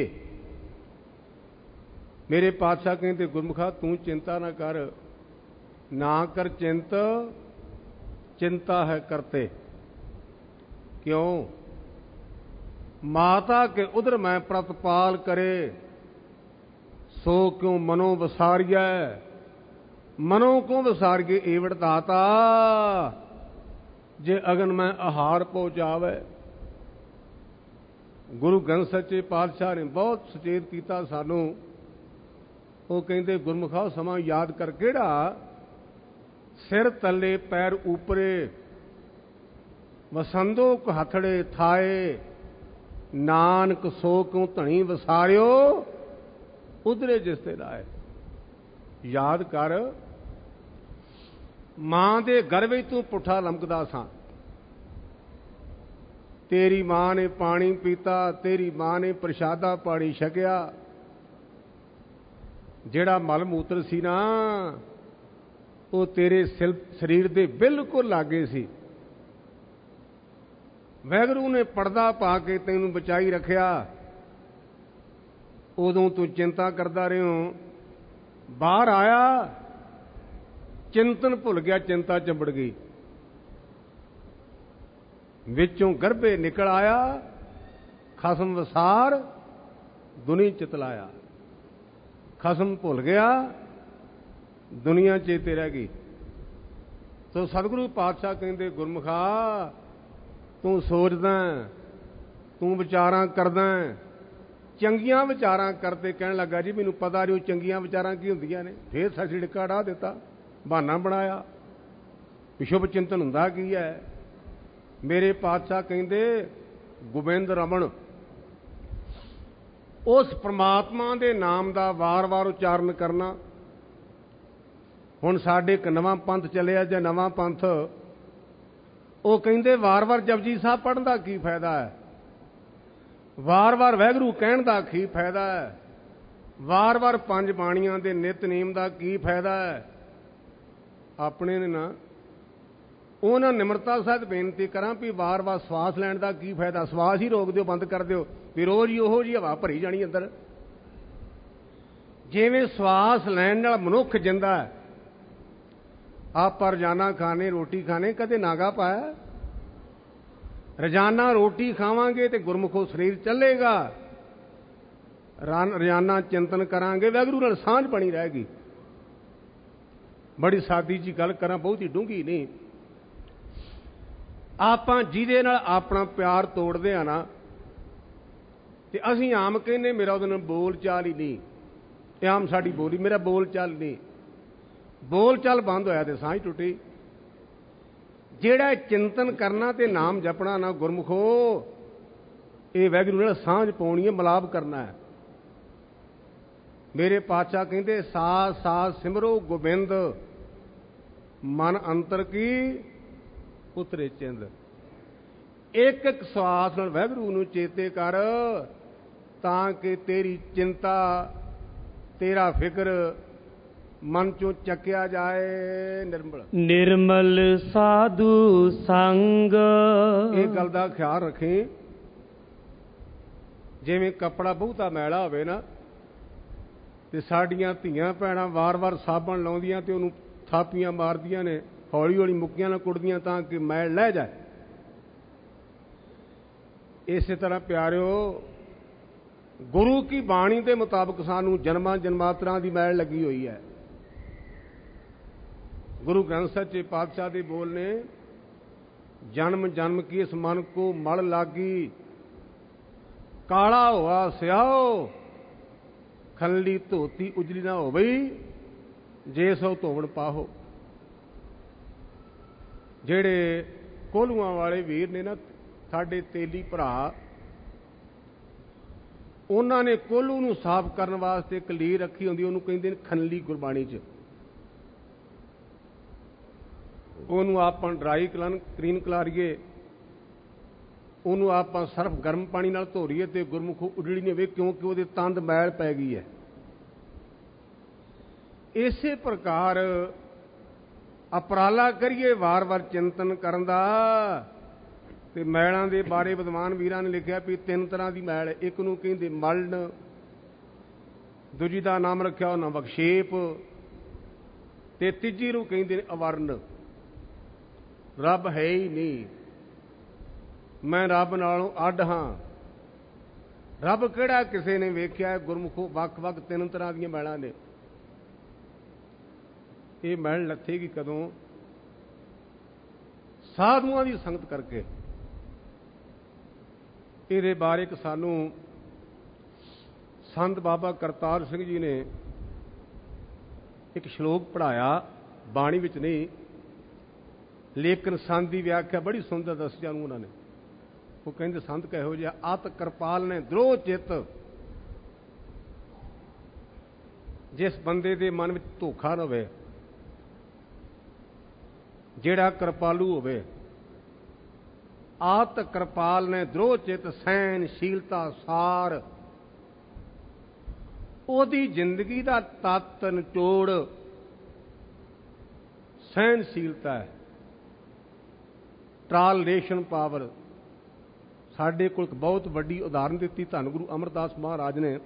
ਮੇਰੇ ਪਾਤਸ਼ਾਹ ਕਹਿੰਦੇ ਗੁਰਮੁਖਾ ਤੂੰ ਚਿੰਤਾ ਨਾ ਕਰ, ਨਾ ਕਰ ਚਿੰਤ, ਚਿੰਤਾ ਹੈ ਕਰਤੇ। ਕਿਉਂ? ਮਾਤਾ ਕੇ ਉਧਰ ਮੈਂ ਪ੍ਰਤਪਾਲ ਕਰੇ, ਸੋ ਕਿਉਂ ਮਨੋ ਵਿਸਾਰੀਐ। ਮਨੋ ਕੋ ਵਿਸਾਰੀਏ ਏਵੜ ਦਾਤਾ, ਜੇ ਅਗਨ ਮੈਂ ਆਹਾਰ ਪਹੁੰਚਾਵੇ। ਗੁਰੂ ਗ੍ਰੰਥ ਸੱਚੇ ਪਾਤਸ਼ਾਹ ਨੇ ਬਹੁਤ ਸੁਚੇਤ ਕੀਤਾ ਸਾਨੂੰ। ਉਹ ਕਹਿੰਦੇ ਗੁਰਮੁਖਾਂ ਸਮਾਂ ਯਾਦ ਕਰ। ਕਿਹੜਾ? ਸਿਰ ਤਲੇ ਪੈਰ ਉਪਰੇ, ਵਸੰਦੋ ਹਥੜੇ ਥਾਏ, ਨਾਨਕ ਸੋ ਕਿਉ ਧਣੀ ਵਸਾਰਿਓ, ਉਧਰੇ ਜਿਸ ਤੇ ਲਾਏ। ਯਾਦ ਕਰ, ਮਾਂ ਦੇ ਗਰਭ ਵਿੱਚ ਤੂੰ ਪੁੱਠਾ ਲੰਮਕਦਾ ਸਾਂ। तेरी मां ने पानी पीता, तेरी मां ने प्रशादा पानी छकिया, ਜਿਹੜਾ ਮਲ ਮੂਤਰ ਸੀ ਨਾ ਉਹ ਤੇਰੇ ਸਰੀਰ ਦੇ ਬਿਲਕੁਲ ਲਾਗੇ ਸੀ। ਵਾਹਿਗੁਰੂ ਨੇ ਪਰਦਾ ਪਾ ਕੇ ਤੈਨੂੰ ਬਚਾਈ ਰੱਖਿਆ। ਉਦੋਂ ਤੂੰ ਚਿੰਤਾ ਕਰਦਾ ਰਿਹਾ, ਬਾਹਰ ਆਇਆ ਚਿੰਤਨ ਭੁੱਲ ਗਿਆ, ਚਿੰਤਾ ਚੰਬੜ ਗਈ। ਵਿੱਚੋਂ ਗਰਭੇ ਨਿਕਲ ਆਇਆ, ਖਸਮ ਵਸਾਰ ਦੁਨੀ ਚਿਤਲਾਇਆ। ਖਸਮ ਭੁੱਲ ਗਿਆ, ਦੁਨੀਆ ਚੇਤੇ ਰਹਿ ਗਈ। ਸੋ ਸਤਿਗੁਰੂ ਪਾਤਸ਼ਾਹ ਕਹਿੰਦੇ, ਗੁਰਮੁਖਾ ਤੂੰ ਸੋਚਦਾ, ਤੂੰ ਵਿਚਾਰਾਂ ਕਰਦਾ, ਚੰਗੀਆਂ ਵਿਚਾਰਾਂ ਕਰਦੇ। ਕਹਿਣ ਲੱਗਾ ਜੀ ਮੈਨੂੰ ਪਤਾ ਨਹੀਂ ਉਹ ਚੰਗੀਆਂ ਵਿਚਾਰਾਂ ਕੀ ਹੁੰਦੀਆਂ ਨੇ। ਫੇਰ ਸੱਚੀ ਡਿੱਕਾ ਢਾਹ ਦਿੱਤਾ, ਬਹਾਨਾ ਬਣਾਇਆ। ਸ਼ੁਭ ਚਿੰਤਨ ਹੁੰਦਾ ਕੀ ਹੈ? ਮੇਰੇ ਪਾਤਸ਼ਾਹ ਕਹਿੰਦੇ ਗੋਬਿੰਦ ਰਮਨ ਉਸ ਪ੍ਰਮਾਤਮਾ ਦੇ ਨਾਮ ਦਾ ਵਾਰ-ਵਾਰ ਉਚਾਰਨ ਕਰਨਾ। ਹੁਣ ਸਾਡੇ ਇੱਕ ਨਵਾਂ ਪੰਥ ਚੱਲਿਆ ਜਾਂ ਨਵਾਂ ਪੰਥ, ਉਹ ਕਹਿੰਦੇ ਵਾਰ-ਵਾਰ ਜਪਜੀ ਸਾਹਿਬ ਪੜ੍ਹਨ ਦਾ ਕੀ ਫਾਇਦਾ ਹੈ, ਵਾਰ-ਵਾਰ ਵਾਹਿਗੁਰੂ ਕਹਿਣ ਦਾ ਕੀ ਫਾਇਦਾ ਹੈ, ਵਾਰ-ਵਾਰ ਪੰਜ ਬਾਣੀਆਂ ਦੇ ਨਿਤਨੇਮ ਦਾ ਕੀ ਫਾਇਦਾ ਹੈ। ਆਪਣੇ ਨੇ ਨਾ ਉਹਨਾਂ ਨਿਮਰਤਾ ਸਹਿਤ ਬੇਨਤੀ ਕਰਾਂ ਵੀ ਵਾਰ-ਵਾਰ ਸਵਾਸ ਲੈਣ ਦਾ ਕੀ ਫਾਇਦਾ। ਸਵਾਸ ਹੀ ਰੋਕ ਦਿਓ, ਬੰਦ ਕਰ ਦਿਓ, ਵੀ ਰੋਜ਼ ਹੀ ਉਹੋ ਜਿਹੀ ਹਵਾ ਭਰੀ ਜਾਣੀ ਅੰਦਰ। ਜਿਵੇਂ ਸਵਾਸ ਲੈਣ ਨਾਲ ਮਨੁੱਖ ਜਿੰਦਾ ਹੈ। ਆਪਾਂ ਰੋਜ਼ਾਨਾ ਖਾਣੇ ਰੋਟੀ ਖਾਣੇ, ਕਦੇ ਨਾਗਾ ਪਾਇਆ? ਰੋਜ਼ਾਨਾ ਰੋਟੀ ਖਾਵਾਂਗੇ ਤੇ ਗੁਰਮੁਖੋ ਸਰੀਰ ਚੱਲੇਗਾ। ਰੋਜ਼ਾਨਾ ਚਿੰਤਨ ਕਰਾਂਗੇ, ਵਾਹਿਗੁਰੂ ਨਾਲ ਸਾਂਝ ਬਣੀ ਰਹੇਗੀ। ਬੜੀ ਸਾਦੀ ਜੀ ਗੱਲ ਕਰਾਂ, ਬਹੁਤੀ ਡੂੰਘੀ ਨਹੀਂ। ਆਪਾਂ ਜਿਹਦੇ ਨਾਲ ਆਪਣਾ ਪਿਆਰ ਤੋੜਦੇ ਆ ਨਾ, ਤੇ ਅਸੀਂ ਆਮ ਕਹਿੰਦੇ ਮੇਰਾ ਉਹਦੇ ਨਾਲ ਬੋਲ ਚਾਲ ਹੀ ਨਹੀਂ। ਇਹ ਆਮ ਸਾਡੀ ਬੋਲੀ, ਮੇਰਾ ਬੋਲ ਚਾਲ ਨਹੀਂ। ਬੋਲ ਚਾਲ ਬੰਦ ਹੋਇਆ ਤੇ ਸਾਂਝ ਟੁੱਟੀ। ਜਿਹੜਾ ਚਿੰਤਨ ਕਰਨਾ ਤੇ ਨਾਮ ਜਪਣਾ ਨਾ ਗੁਰਮੁਖੋ, ਇਹ ਵਾਹਿਗੁਰੂ ਨਾਲ ਸਾਂਝ ਪਾਉਣੀ ਹੈ, ਮਿਲਾਪ ਕਰਨਾ ਹੈ। ਮੇਰੇ ਪਾਤਸ਼ਾਹ ਕਹਿੰਦੇ ਸਾਥ ਸਾਥ ਸਿਮਰੋ ਗੋਬਿੰਦ, ਮਨ ਅੰਤਰ ਕੀ ਉਤਰੇ ਚਿੰਦ। ਇੱਕ ਇੱਕ ਸਵਾਸ ਨਾਲ ਵਾਹਿਗੁਰੂ ਨੂੰ ਚੇਤੇ ਕਰ, ਤਾਂ ਕਿ ਤੇਰੀ ਚਿੰਤਾ ਤੇਰਾ ਫਿਕਰ ਮਨ ਚੋਂ ਚੱਕਿਆ ਜਾਏ। ਨਿਰਮਲ ਸਾਧੂ ਸੰਗ। ਇਹ ਗੱਲ ਦਾ ਖਿਆਲ ਰੱਖੀ, ਜਿਵੇਂ ਕੱਪੜਾ ਬਹੁਤਾ ਮੈਲਾ ਹੋਵੇ ਨਾ, ਤੇ ਸਾਡੀਆਂ ਧੀਆਂ ਭੈਣਾਂ ਵਾਰ-ਵਾਰ ਸਾਬਣ ਲਾਉਂਦੀਆਂ ਤੇ ਉਹਨੂੰ ਥਾਪੀਆਂ ਮਾਰਦੀਆਂ ਨੇ, ਹੌਲੀ ਹੌਲੀ ਮੁੱਕੀਆਂ ਨਾਲ ਕੁੱਟਦੀਆਂ ਤਾਂ ਕਿ ਮੈਲ ਲੈ ਜਾਏ। ਇਸੇ ਤਰ੍ਹਾਂ ਪਿਆਰਿਓ, ਗੁਰੂ ਕੀ ਬਾਣੀ ਦੇ ਮੁਤਾਬਕ ਸਾਨੂੰ ਜਨਮਾਂ ਜਨਮਾਂਤਰਾਂ ਦੀ ਮੈਲ ਲੱਗੀ ਹੋਈ ਹੈ। ਗੁਰੂ ਗ੍ਰੰਥ ਸੱਚੇ ਪਾਤਸ਼ਾਹ ਦੇ ਬੋਲ ਨੇ, ਜਨਮ ਜਨਮ ਕੀ ਇਸ ਮਨ ਕੋ ਮਲ ਲਾਗੀ, ਕਾਲਾ ਹੋਆ ਸਿਆਓ, ਖਲੜੀ ਧੋਤੀ ਉਜਲੀ ਨਾ ਹੋ ਬਈ, ਜੇ ਸੋ ਧੋਵਣ ਪਾਹੋ। ਜਿਹੜੇ ਕੋਲੂਆਂ ਵਾਲੇ ਵੀਰ ਨੇ ਨਾ, ਸਾਡੇ ਤੇਲੀ ਭਰਾ, ਉਹਨਾਂ ਨੇ ਕੋਲੂ ਨੂੰ ਸਾਫ਼ ਕਰਨ ਵਾਸਤੇ ਇੱਕ ਲੀਰ ਰੱਖੀ ਹੁੰਦੀ, ਉਹਨੂੰ ਕਹਿੰਦੇ ਨੇ ਖਨਲੀ ਗੁਰਬਾਣੀ 'ਚ। ਉਹਨੂੰ ਆਪਾਂ ਡਰਾਈ ਕਲੀਨ ਕਲਾਰੀਏ, ਉਹਨੂੰ ਆਪਾਂ ਸਰਫ ਗਰਮ ਪਾਣੀ ਨਾਲ ਧੋਰੀਏ ਤੇ ਗੁਰਮੁਖੋਂ ਉਡੜੀ ਨਹੀਂ ਹੋਵੇ, ਕਿਉਂਕਿ ਉਹਦੇ ਤੰਦ ਮੈਲ ਪੈ ਗਈ ਹੈ। ਇਸੇ ਪ੍ਰਕਾਰ ਉਪਰਾਲਾ ਕਰੀਏ ਵਾਰ-ਵਾਰ ਚਿੰਤਨ ਕਰਨ ਦਾ। ਤੇ ਮੈਲਾਂ ਦੇ ਬਾਰੇ ਵਿਦਵਾਨ ਵੀਰਾਂ ਨੇ ਲਿਖਿਆ ਵੀ ਤਿੰਨ ਤਰ੍ਹਾਂ ਦੀ ਮੈਲ ਹੈ। ਇੱਕ ਨੂੰ ਕਹਿੰਦੇ ਮਲਣ, ਦੂਜੀ ਦਾ ਨਾਮ ਰੱਖਿਆ ਉਹਨਾਂ ਬਖਸ਼ੇਪ, ਤੇ ਤੀਜੀ ਨੂੰ ਕਹਿੰਦੇ ਨੇ ਅਵਰਨ। ਰੱਬ ਹੈ ਹੀ ਨਹੀਂ, ਮੈਂ ਰੱਬ ਨਾਲੋਂ ਅੱਡ ਹਾਂ। ਰੱਬ ਕਿਹੜਾ ਕਿਸੇ ਨੇ ਵੇਖਿਆ? ਗੁਰਮੁਖੋ ਵੱਖ-ਵੱਖ ਤਿੰਨ ਤਰ੍ਹਾਂ ਦੀਆਂ ਮੈਲਾਂ ਨੇ। ਇਹ ਮੈਲ ਲੱਥੇਗੀ ਕਦੋਂ? ਸਾਧੂਆਂ ਦੀ ਸੰਗਤ ਕਰਕੇ। ਇਹਦੇ ਬਾਰੇ ਇੱਕ ਸਾਨੂੰ ਸੰਤ ਬਾਬਾ ਕਰਤਾਰ ਸਿੰਘ ਜੀ ਨੇ ਇੱਕ ਸ਼ਲੋਕ ਪੜ੍ਹਾਇਆ, ਬਾਣੀ ਵਿੱਚ ਨਹੀਂ, ਲੇਕਿਨ ਸੰਤ ਦੀ ਵਿਆਖਿਆ ਬੜੀ ਸੁੰਦਰ ਦੱਸੀ ਨੂੰ ਉਹਨਾਂ ਨੇ। ਉਹ ਕਹਿੰਦੇ ਸੰਤ ਕਹੋ ਜਿਹਾ, ਅਤ ਕਿਰਪਾਲ ਨੇ ਦ੍ਰੋਹ ਚਿੱਤ। ਜਿਸ ਬੰਦੇ ਦੇ ਮਨ ਵਿੱਚ ਧੋਖਾ ਨਾ ਹੋਵੇ, ਜਿਹੜਾ ਕਿਰਪਾਲੂ ਹੋਵੇ, ਆਤ ਕਿਰਪਾਲ ਨੇ ਦ੍ਰੋਹ ਚਿਤ ਸਹਿਨਸ਼ੀਲਤਾ ਸਾਰ। ਉਹਦੀ ਜ਼ਿੰਦਗੀ ਦਾ ਤੱਤ ਨਿਚੋੜ ਸਹਿਨਸ਼ੀਲਤਾ ਹੈ, ਟਰਾਂਸਲੇਸ਼ਨ ਪਾਵਰ। ਸਾਡੇ ਕੋਲ ਇੱਕ ਬਹੁਤ ਵੱਡੀ ਉਦਾਹਰਨ ਦਿੱਤੀ ਧੰਨ ਗੁਰੂ ਅਮਰਦਾਸ ਮਹਾਰਾਜ ਨੇ।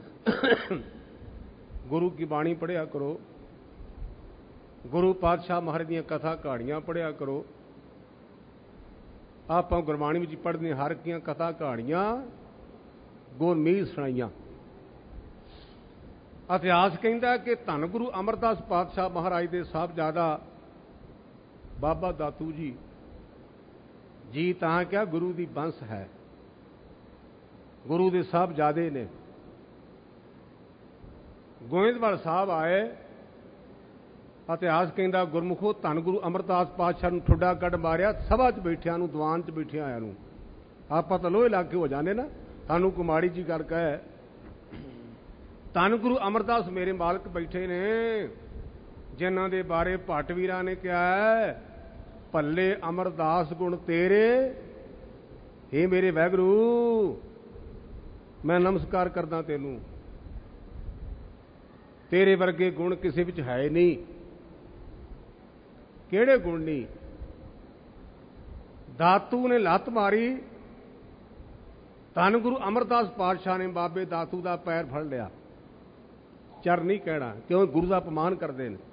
ਗੁਰੂ ਕੀ ਬਾਣੀ ਪੜ੍ਹਿਆ ਕਰੋ, ਗੁਰੂ ਪਾਤਸ਼ਾਹ ਮਹਾਰਾਜ ਦੀਆਂ ਕਥਾ ਕਹਾਣੀਆਂ ਪੜ੍ਹਿਆ ਕਰੋ। ਆਪਾਂ ਗੁਰਬਾਣੀ ਵਿੱਚ ਪੜ੍ਹਦੇ ਹਰ ਕੀਆਂ ਕਥਾ ਕਹਾਣੀਆਂ ਗੁਰਮੀਤ ਸੁਣਾਈਆਂ। ਇਤਿਹਾਸ ਕਹਿੰਦਾ ਕਿ ਧੰਨ ਗੁਰੂ ਅਮਰਦਾਸ ਪਾਤਸ਼ਾਹ ਮਹਾਰਾਜ ਦੇ ਸਾਹਿਬਜ਼ਾਦਾ ਬਾਬਾ ਦਾਤੂ ਜੀ ਤਾਂ ਕਿਹਾ ਗੁਰੂ ਦੀ ਬੰਸ ਹੈ, ਗੁਰੂ ਦੇ ਸਾਹਿਬਜ਼ਾਦੇ ਨੇ। ਗੋਇੰਦਵਾਲ ਸਾਹਿਬ ਆਏ, ਇਤਿਹਾਸ ਕਹਿੰਦਾ ਗੁਰਮੁਖੋ ਧੰਨ ਗੁਰੂ ਅਮਰਦਾਸ ਪਾਤਸ਼ਾਹ ਨੂੰ ਠੁੱਡਾ ਕੱਢ ਮਾਰਿਆ, ਸਭਾ 'ਚ ਬੈਠਿਆਂ ਨੂੰ, ਦੀਵਾਨ 'ਚ ਬੈਠਿਆਂ ਆਇਆਂ ਨੂੰ। ਆਪਾਂ ਤਾਂ ਲੋਹੇ ਲਾਗੇ ਹੋ ਜਾਂਦੇ ਨਾ, ਸਾਨੂੰ ਕੋਈ ਮਾੜੀ ਜੀ ਗੱਲ ਕਹੇ। ਧੰਨ ਗੁਰੂ ਅਮਰਦਾਸ ਮੇਰੇ ਮਾਲਕ ਬੈਠੇ ਨੇ, ਜਿਨ੍ਹਾਂ ਦੇ ਬਾਰੇ ਭੱਟ ਵੀਰਾਂ ਨੇ ਕਿਹਾ ਭੱਲੇ ਅਮਰਦਾਸ ਗੁਣ ਤੇਰੇ। ਇਹ ਮੇਰੇ ਵਾਹਿਗੁਰੂ ਮੈਂ ਨਮਸਕਾਰ ਕਰਦਾ ਤੈਨੂੰ, ਤੇਰੇ ਵਰਗੇ ਗੁਣ ਕਿਸੇ ਵਿੱਚ ਹੈ ਨਹੀਂ। ਕਿਹੜੇ ਗੁਣ ਨਹੀਂ? ਦਾਤੂ ਨੇ ਲੱਤ ਮਾਰੀ, ਧੰਨ ਗੁਰੂ ਅਮਰਦਾਸ ਪਾਤਸ਼ਾਹ ਨੇ ਬਾਬੇ ਦਾਤੂ ਦਾ ਪੈਰ ਫੜ ਲਿਆ। ਚਰ ਨਹੀਂ ਕਹਿਣਾ, ਕਿਉਂ ਗੁਰੂ ਦਾ ਅਪਮਾਨ ਕਰਦੇ ਨੇ।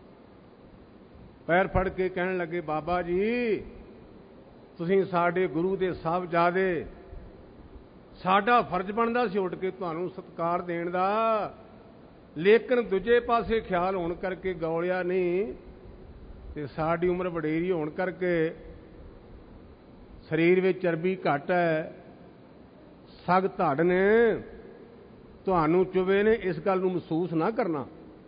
ਪੈਰ ਫੜ ਕੇ ਕਹਿਣ ਲੱਗੇ ਬਾਬਾ ਜੀ ਤੁਸੀਂ ਸਾਡੇ ਗੁਰੂ ਦੇ ਸਾਹਿਬਜ਼ਾਦੇ, ਸਾਡਾ ਫਰਜ਼ ਬਣਦਾ ਸੀ ਉੱਠ ਕੇ ਤੁਹਾਨੂੰ ਸਤਿਕਾਰ ਦੇਣ ਦਾ, ਲੇਕਿਨ ਦੂਜੇ ਪਾਸੇ ਖਿਆਲ ਹੋਣ ਕਰਕੇ ਗੌਲਿਆ ਨਹੀਂ, ਤੇ ਸਾਡੀ ਉਮਰ ਵਡੇਰੀ ਹੋਣ ਕਰਕੇ ਸਰੀਰ ਵਿੱਚ ਚਰਬੀ ਘੱਟ ਹੈ, ਸਗ ਧੜ ਨੇ, ਤੁਹਾਨੂੰ ਚੁਵੇ ਨੇ, ਇਸ ਗੱਲ ਨੂੰ ਮਹਿਸੂਸ ਨਾ ਕਰਨਾ।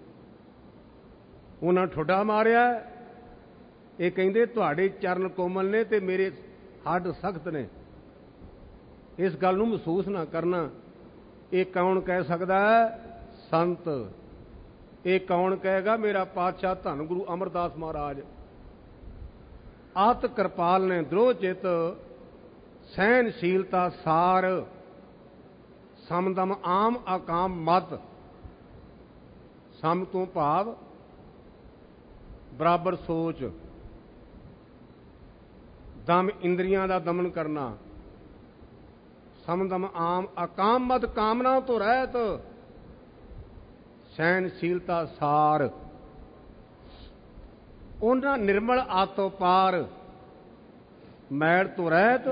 ਉਹਨਾਂ ਠੁੱਡਾ ਮਾਰਿਆ। ਇਹ ਕਹਿੰਦੇ ਤੁਹਾਡੇ ਚਰਨ ਕੋਮਲ ਨੇ ਤੇ ਮੇਰੇ ਹੱਡ ਸਖਤ ਨੇ, ਇਸ ਗੱਲ ਨੂੰ ਮਹਿਸੂਸ ਨਾ ਕਰਨਾ। ਇਹ ਕੌਣ ਕਹਿ ਸਕਦਾ ਹੈ? ਸੰਤ। ਇਹ ਕੌਣ ਕਹੇਗਾ? ਮੇਰਾ ਪਾਤਸ਼ਾਹ ਧੰਨ ਗੁਰੂ ਅਮਰਦਾਸ ਮਹਾਰਾਜ। ਆਤ ਕਿਰਪਾਲ ਨੇ ਦ੍ਰੋਹ ਚਿਤ ਸਹਿਨਸ਼ੀਲਤਾ ਸਾਰ, ਸਮਦਮ ਆਮ ਅਕਾਮ ਮਤ। ਸਮ ਤੋਂ ਭਾਵ ਬਰਾਬਰ ਸੋਚ, ਦਮ ਇੰਦਰੀਆਂ ਦਾ ਦਮਨ ਕਰਨਾ। ਸਮਦਮ ਆਮ ਅਕਾਮ ਮਤ, ਕਾਮਨਾ ਤੋਂ ਰਹਿਤ, ਸਹਿਨਸ਼ੀਲਤਾ ਸਾਰ। ਉਹਨਾਂ ਨਿਰਮਲ ਆਤੋ ਪਾਰ, ਮੈਲ ਤੋਂ ਰਹਿਤ,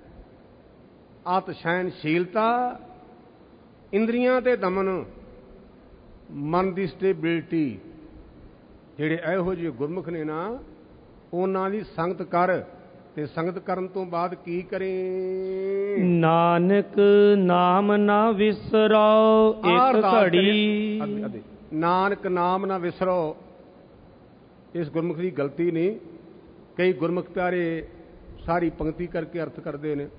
ਆਤ ਸਹਿਨਸ਼ੀਲਤਾ, ਇੰਦਰੀਆਂ ਤੇ ਦਮਨ, ਮਨ ਦੀ ਸਟੇਬਿਲਿਟੀ। ਜਿਹੜੇ ਇਹੋ ਜਿਹੇ ਗੁਰਮੁਖ ਨੇ ਨਾ, ਉਹਨਾਂ ਦੀ ਸੰਗਤ ਕਰ, ਤੇ ਸੰਗਤ ਕਰਨ ਤੋਂ ਬਾਅਦ ਕੀ ਕਰੇ? ਨਾਨਕ ਨਾਮ ਨਾ ਵਿਸਰੋ ਇੱਕ ਘੜੀ। ਨਾਨਕ ਨਾਮ ਨਾ ਵਿਸਰੋ। ਇਸ ਗੁਰਮੁਖ ਦੀ ਗਲਤੀ ਨਹੀਂ। ਕਈ ਗੁਰਮੁਖ ਪਿਆਰੇ ਸਾਰੀ ਪੰਕਤੀ ਕਰਕੇ ਅਰਥ ਕਰਦੇ ਨੇ।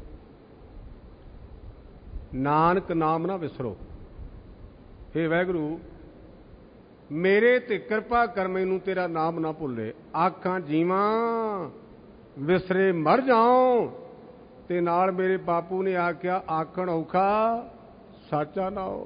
ਨਾਨਕ ਨਾਮ ਨਾ ਵਿਸਰੋ। ਹੇ ਵਾਹਿਗੁਰੂ ਮੇਰੇ ਤੇ ਕਿਰਪਾ ਕਰ, ਮੈਨੂੰ ਤੇਰਾ ਨਾਮ ਨਾ ਭੁੱਲੇ। ਆਖਾਂ ਜੀਵਾਂ ਵਿਸਰੇ ਮਰ ਜਾਉ, ਤੇ ਨਾਲ ਮੇਰੇ ਬਾਪੂ ਨੇ ਆਖਿਆ ਆਖਣ ਔਖਾ ਸਾਚਾ ਨਾਉ।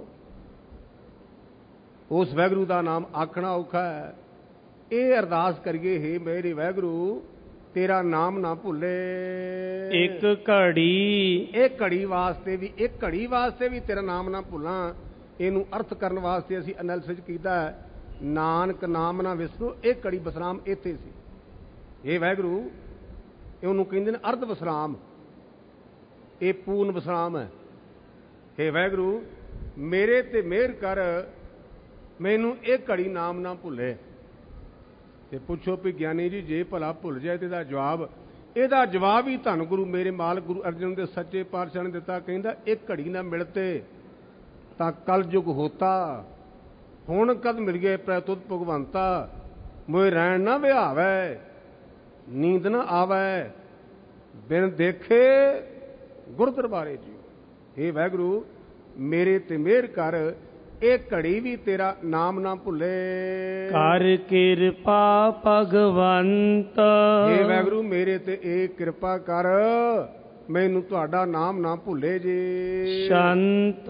ਉਸ ਵਾਹਿਗੁਰੂ ਦਾ ਨਾਮ ਆਖਣਾ ਔਖਾ ਹੈ। ਇਹ ਅਰਦਾਸ ਕਰੀਏ, ਹੇ ਮੇਰੇ ਵਾਹਿਗੁਰੂ ਤੇਰਾ ਨਾਮ ਨਾ ਭੁੱਲੇ। ਇੱਕ ਘੜੀ, ਇਹ ਘੜੀ ਵਾਸਤੇ ਵੀ, ਇੱਕ ਘੜੀ ਵਾਸਤੇ ਵੀ ਤੇਰਾ ਨਾਮ ਨਾ ਭੁੱਲਾਂ। ਇਹਨੂੰ ਅਰਥ ਕਰਨ ਵਾਸਤੇ ਅਸੀਂ ਐਨਾਲਿਸਿਸ ਕੀਤਾ। ਨਾਨਕ ਨਾਮ ਨਾ ਵਿਸਰੋ, ਇਹ ਘੜੀ ਵਿਸਰਾਮ ਇੱਥੇ ਸੀ। ਇਹ ਵਾਹਿਗੁਰੂ ਉਹਨੂੰ ਕਹਿੰਦੇ ਨੇ ਅਰਧ ਵਿਸਰਾਮ, ਇਹ ਪੂਰਨ ਵਿਸਰਾਮ ਹੈ। ਹੇ ਵਾਹਿਗੁਰੂ ਮੇਰੇ ਤੇ ਮਿਹਰ ਕਰ, ਮੈਨੂੰ ਇਹ ਘੜੀ ਨਾਮ ਨਾ ਭੁੱਲੇ। ਤੇ ਪੁੱਛੋ ਵੀ ਗਿਆਨੀ ਜੀ ਜੇ ਭਲਾ ਭੁੱਲ ਜਾਏ ਤੇ ਇਹਦਾ ਜਵਾਬ ਹੀ ਧੰਨ ਗੁਰੂ ਮੇਰੇ ਮਾਲਕ ਗੁਰੂ ਅਰਜਨ ਦੇ ਸੱਚੇ ਪਾਤਸ਼ਾਹ ਨੇ ਦਿੱਤਾ। ਕਹਿੰਦਾ ਇਹ ਘੜੀ ਨਾ ਮਿਲਤੇ ਤਾਂ ਕਲ ਯੁਗ ਹੋਤਾ, ਹੁਣ ਕਦ ਮਿਲ ਗਏ ਪ੍ਰਤੁਤ ਭਗਵੰਤਾ। ਮੋਏ ਰਹਿਣ ਨਾ ਵਿਹਾਵੇ, ਨੀਂਦ ਨਾ ਆਵੇ, ਬਿਨ ਦੇਖੇ ਗੁਰ ਦਰਬਾਰੇ ਜੀ। ਇਹ ਵਾਹਿਗੁਰੂ ਮੇਰੇ ਤੇ ਮਿਹਰ ਕਰ, ਇਹ ਘੜੀ ਵੀ ਤੇਰਾ ਨਾਮ ਨਾ ਭੁੱਲੇ। ਕਰ ਕਿਰਪਾ ਭਗਵੰਤ, ਹੇ ਵਾਹਿਗੁਰੂ ਮੇਰੇ ਤੇ ਇਹ ਕਿਰਪਾ ਕਰ, ਮੈਨੂੰ ਤੁਹਾਡਾ ਨਾਮ ਨਾ ਭੁੱਲੇ ਜੀ। ਸ਼ੰਤ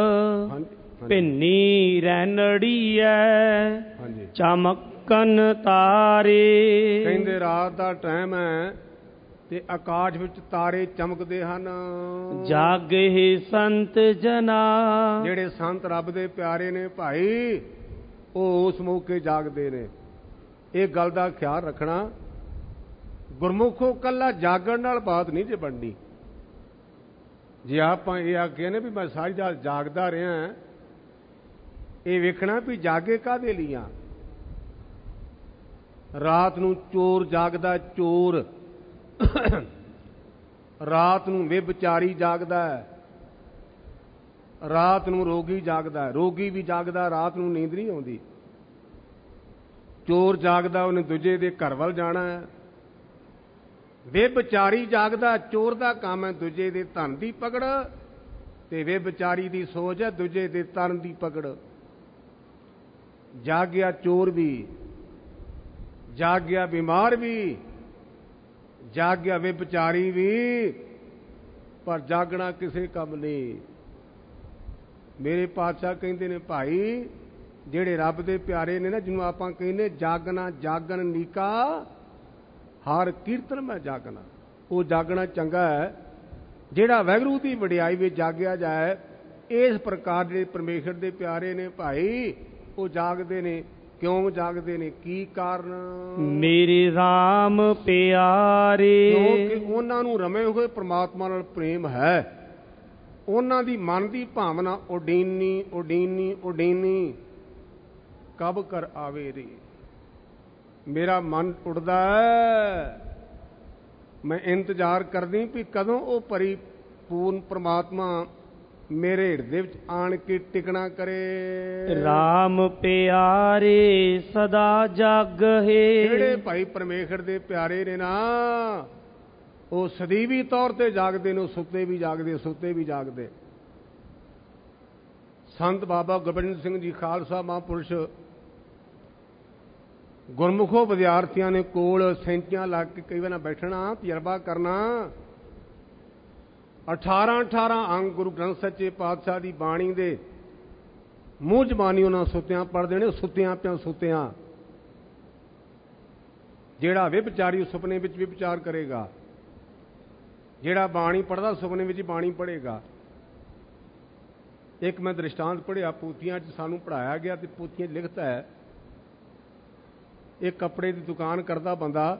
ਭਿੰਨੀ ਰੈਣੜੀ ਐ, ਚਮਕਨ ਤਾਰੇ। ਕਹਿੰਦੇ ਰਾਤ ਦਾ ਟਾਈਮ ਹੈ ਤੇ ਆਕਾਸ਼ ਵਿੱਚ ਤਾਰੇ ਚਮਕਦੇ ਹਨ। ਜਾਗੇ ਸੰਤ ਜਨਾ, ਜਿਹੜੇ ਸੰਤ ਰੱਬ ਦੇ ਪਿਆਰੇ ਨੇ ਭਾਈ, ਉਹ ਉਸ ਮੌਕੇ ਜਾਗਦੇ ਨੇ। ਇਹ ਗੱਲ ਦਾ ਖਿਆਲ ਰੱਖਣਾ, ਗੁਰਮੁਖੋ ਕੱਲਾ ਜਾਗਣ ਨਾਲ ਬਾਤ ਨਹੀਂ ਜੇ ਬਣਨੀ। ਜੇ ਆਪਾਂ ਇਹ ਆਖੀਏ ਨੇ ਵੀ ਮੈਂ ਸਾਰੀ ਰਾਤ ਜਾਗਦਾ ਰਿਹਾ, ਇਹ ਵੇਖਣਾ ਵੀ ਜਾਗੇ ਕਾਹਦੇ ਲਈ ਆ। ਰਾਤ ਨੂੰ ਚੋਰ ਜਾਗਦਾ, ਚੋਰ ਰਾਤ ਨੂੰ ਵਿਭਚਾਰੀ ਜਾਗਦਾ ਹੈ, ਰਾਤ ਨੂੰ ਰੋਗੀ ਜਾਗਦਾ, ਰੋਗੀ ਵੀ ਜਾਗਦਾ, ਰਾਤ ਨੂੰ ਨੀਂਦ ਨਹੀਂ ਆਉਂਦੀ। ਚੋਰ ਜਾਗਦਾ, ਉਹਨੇ ਦੂਜੇ ਦੇ ਘਰ ਵੱਲ ਜਾਣਾ ਹੈ। ਵਿਭਚਾਰੀ ਜਾਗਦਾ, ਚੋਰ ਦਾ ਕੰਮ ਹੈ ਦੂਜੇ ਦੇ ਧਨ ਦੀ ਪਕੜ, ਤੇ ਵਿਭਚਾਰੀ ਦੀ ਸੋਚ ਹੈ ਦੂਜੇ ਦੇ ਤਨ ਦੀ ਪਕੜ। ਜਾਗਿਆ ਚੋਰ ਵੀ, ਜਾਗਿਆ ਬਿਮਾਰ ਵੀ, ਜਾਗਿਆ ਵਿਭਚਾਰੀ ਵੀ, ਪਰ ਜਾਗਣਾ ਕਿਸੇ ਕੰਮ ਨਹੀਂ। ਮੇਰੇ ਪਾਤਸ਼ਾਹ ਕਹਿੰਦੇ ਨੇ ਭਾਈ, ਜਿਹੜੇ ਰੱਬ ਦੇ ਪਿਆਰੇ ਨੇ ਨਾ, ਜਿਹਨੂੰ ਆਪਾਂ ਕਹਿੰਦੇ ਜਾਗਣਾ ਜਾਗਣ ਨੀਕਾ, ਹਰ ਕੀਰਤਨ ਮੈਂ ਜਾਗਣਾ, ਉਹ ਜਾਗਣਾ ਚੰਗਾ ਹੈ। ਜਿਹੜਾ ਵਾਹਿਗੁਰੂ ਦੀ ਵਡਿਆਈ ਵਿੱਚ ਜਾਗਿਆ ਜਾਏ, ਇਸ ਪ੍ਰਕਾਰ ਜਿਹੜੇ ਪਰਮੇਸ਼ਰ ਦੇ ਪਿਆਰੇ ਨੇ ਭਾਈ, ਉਹ ਜਾਗਦੇ ਨੇ। ਕਿਉਂ ਜਾਗਦੇ ਨੇ, ਕੀ ਕਾਰਨ? ਮੇਰੇ RAM ਪਿਆਰੇ, ਕਿਉਂਕਿ ਉਹਨਾਂ ਨੂੰ ਰਮੇ ਹੋਏ ਪ੍ਰਮਾਤਮਾ ਨਾਲ ਪ੍ਰੇਮ ਹੈ। ਉਹਨਾਂ ਦੀ ਮਨ ਦੀ ਭਾਵਨਾ ਉਡੀਨੀ ਉਡੀਨੀ ਉਡੀਨੀ, ਕਬ ਕਰ ਆਵੇ ਰੇ। ਮੇਰਾ ਮਨ ਉੱਡਦਾ ਹੈ, ਮੈਂ ਇੰਤਜ਼ਾਰ ਕਰਦੀ ਵੀ ਕਦੋਂ ਉਹ ਪਰਿਪੂਰਨ ਪ੍ਰਮਾਤਮਾ ਮੇਰੇ ਹਿਰਦੇ ਵਿੱਚ ਆਣ ਕੇ ਟਿਕਣਾ ਕਰੇ। RAM ਪਿਆਰੇ ਸਦਾ ਜਾਗਹਿ, ਜਿਹੜੇ ਭਾਈ ਪਰਮੇਸ਼ਰ ਦੇ ਪਿਆਰੇ ਨੇ ਨਾ, ਉਹ ਸਦੀਵੀ ਤੌਰ ਤੇ ਜਾਗਦੇ ਨੇ, ਉਹ ਸੁੱਤੇ ਵੀ ਜਾਗਦੇ, ਸੁੱਤੇ ਵੀ ਜਾਗਦੇ। ਸੰਤ ਬਾਬਾ ਗੋਬਿੰਦ ਸਿੰਘ ਜੀ ਖਾਲਸਾ ਮਹਾਂਪੁਰਸ਼, ਗੁਰਮੁਖੋ ਵਿਦਿਆਰਥੀਆਂ ਨੇ ਕੋਲ ਸੈਂਚੀਆਂ ਲੱਗ ਕੇ ਕਈ ਵਾਰ ਬੈਠਣਾ, ਤਜਰਬਾ ਕਰਨਾ। 18 ਅੰਗ ਗੁਰੂ ਗ੍ਰੰਥ ਸੱਚੇ ਪਾਤਸ਼ਾਹ ਦੀ ਬਾਣੀ ਦੇ ਮੂੰਹ ਜ਼ਬਾਨੀ ਉਹਨਾਂ ਸੁੱਤਿਆਂ ਪੜ੍ਹਦੇ ਨੇ, ਸੁੱਤਿਆਂ ਪਿਆ ਸੁੱਤਿਆਂ। ਜਿਹੜਾ ਵਿਭਚਾਰੀ ਸੁਪਨੇ ਵਿੱਚ ਵਿਭਚਾਰ ਕਰੇਗਾ, ਜਿਹੜਾ ਬਾਣੀ ਪੜ੍ਹਦਾ ਸੁਪਨੇ ਵਿੱਚ ਬਾਣੀ ਪੜ੍ਹੇਗਾ। ਇੱਕ ਮੈਂ ਦ੍ਰਿਸ਼ਟਾਂਤ ਪੜ੍ਹਿਆ, ਪੂਥੀਆਂ 'ਚ ਸਾਨੂੰ ਪੜ੍ਹਾਇਆ ਗਿਆ, ਤੇ ਪੂਥੀਆਂ 'ਚ ਲਿਖਤਾ ਹੈ, ਇੱਕ ਕੱਪੜੇ ਦੀ ਦੁਕਾਨ ਕਰਦਾ ਬੰਦਾ,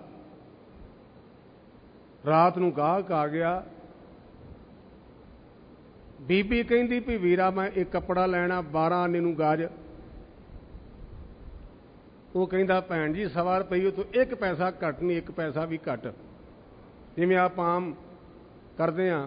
ਰਾਤ ਨੂੰ ਗਾਹਕ ਆ ਗਿਆ। ਬੀਬੀ ਕਹਿੰਦੀ ਵੀ ਵੀਰਾ ਮੈਂ ਇੱਕ ਕੱਪੜਾ ਲੈਣਾ 12 ਆਨੇ ਨੂੰ ਗਾਜ। ਉਹ ਕਹਿੰਦਾ ਭੈਣ ਜੀ 1.25 ਰੁਪਏ ਤੋਂ 1 ਪੈਸਾ ਘੱਟ ਨਹੀਂ, 1 ਪੈਸਾ ਵੀ ਘੱਟ, ਜਿਵੇਂ ਆਪਾਂ ਆਮ ਕਰਦੇ ਹਾਂ।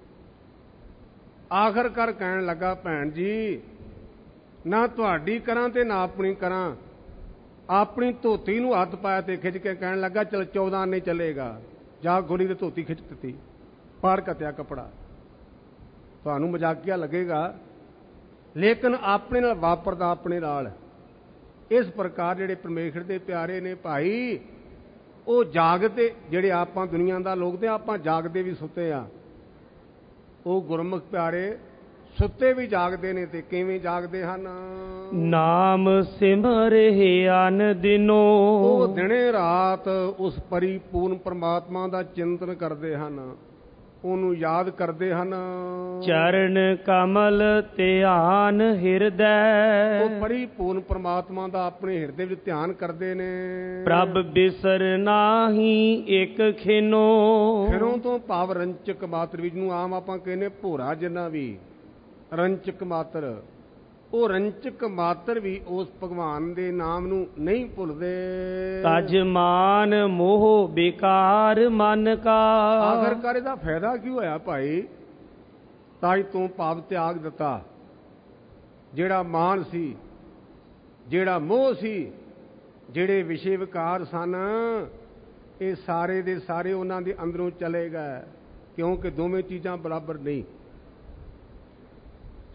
ਆਖਰਕਾਰ ਕਹਿਣ ਲੱਗਾ, ਭੈਣ ਜੀ ਨਾ ਤੁਹਾਡੀ ਕਰਾਂ ਤੇ ਨਾ ਆਪਣੀ ਕਰਾਂ। ਆਪਣੀ ਧੋਤੀ ਨੂੰ ਹੱਥ ਪਾਇਆ ਤੇ ਖਿੱਚ ਕੇ ਕਹਿਣ ਲੱਗਾ, ਚਲ 14 ਆਨੇ ਚੱਲੇਗਾ। ਜਾ ਗੋਲੀ ਤੇ ਧੋਤੀ ਖਿੱਚ ਦਿੱਤੀ, ਪਾੜ ਕੱਤਿਆ ਕੱਪੜਾ। ਤੁਹਾਨੂੰ ਮਜ਼ਾਕੀਆ ਲੱਗੇਗਾ, ਲੇਕਿਨ ਆਪਣੇ ਨਾਲ ਵਾਪਰਦਾ ਆਪਣੇ ਨਾਲ। ਇਸ ਪ੍ਰਕਾਰ ਜਿਹੜੇ ਪਰਮੇਸ਼ਰ ਦੇ ਪਿਆਰੇ ਨੇ ਭਾਈ, ਉਹ ਜਾਗਦੇ, ਜਿਹੜੇ ਆਪਾਂ ਦੁਨੀਆ ਦਾ ਲੋਕ ਤੇ ਆਪਾਂ ਜਾਗਦੇ ਵੀ ਸੁੱਤੇ ਆ, ਉਹ ਗੁਰਮੁਖ ਪਿਆਰੇ ਸੁੱਤੇ ਵੀ ਜਾਗਦੇ ਨੇ। ਤੇ ਕਿਵੇਂ ਜਾਗਦੇ ਹਨ? ਨਾਮ ਸਿਮਰਿ ਅਨ ਦਿਨੋ, ਉਹ ਦਿਨੇ ਰਾਤ ਉਸ ਪਰਿਪੂਰਨ ਪਰਮਾਤਮਾ ਦਾ ਚਿੰਤਨ ਕਰਦੇ ਹਨ, ਉਹਨੂੰ ਯਾਦ ਕਰਦੇ ਹਨ। ਚਰਨ ਕਮਲ ਧਿਆਨ ਹਿਰਦੈ, ਉਹ ਪਰਿਪੂਰਨ ਪਰਮਾਤਮਾ ਦਾ ਆਪਣੇ ਹਿਰਦੇ ਵਿੱਚ ਧਿਆਨ ਕਰਦੇ ਨੇ। ਪ੍ਰਭ ਬਿਸਰ ਨਾਹੀ ਇੱਕ ਖਿਨੋ, ਖਿਨੋਂ ਤੋਂ ਭਾਵ ਰੰਚਕ ਮਾਤਰ, ਵਿੱਚ ਨੂੰ ਆਮ ਆਪਾਂ ਕਹਿੰਦੇ ਭੋਰਾ ਜਿੰਨਾ ਵੀ ਰੰਚਕ ਮਾਤਰ, ਉਹ ਰੰਚਕ ਮਾਤਰ ਵੀ ਉਸ ਭਗਵਾਨ ਦੇ ਨਾਮ ਨੂੰ ਨਹੀਂ ਭੁੱਲਦੇ। ਤਜ ਮਾਨ ਮੋਹ ਬੇਕਾਰ ਮਨ ਕਾ, ਆਖਰਕਾਰ ਇਹਦਾ ਫਾਇਦਾ ਕੀ ਹੋਇਆ ਭਾਈ? ਤਾਜ ਤੋਂ ਭਾਵ ਤਿਆਗ ਦਿੱਤਾ। ਜਿਹੜਾ ਮਾਨ ਸੀ, ਜਿਹੜਾ ਮੋਹ ਸੀ, ਜਿਹੜੇ ਵਿਸ਼ੇ ਵਿਕਾਰ ਸਨ, ਇਹ ਸਾਰੇ ਦੇ ਸਾਰੇ ਉਹਨਾਂ ਦੇ ਅੰਦਰੋਂ ਚਲੇ ਗਏ, ਕਿਉਂਕਿ ਦੋਵੇਂ ਚੀਜ਼ਾਂ ਬਰਾਬਰ ਨਹੀਂ।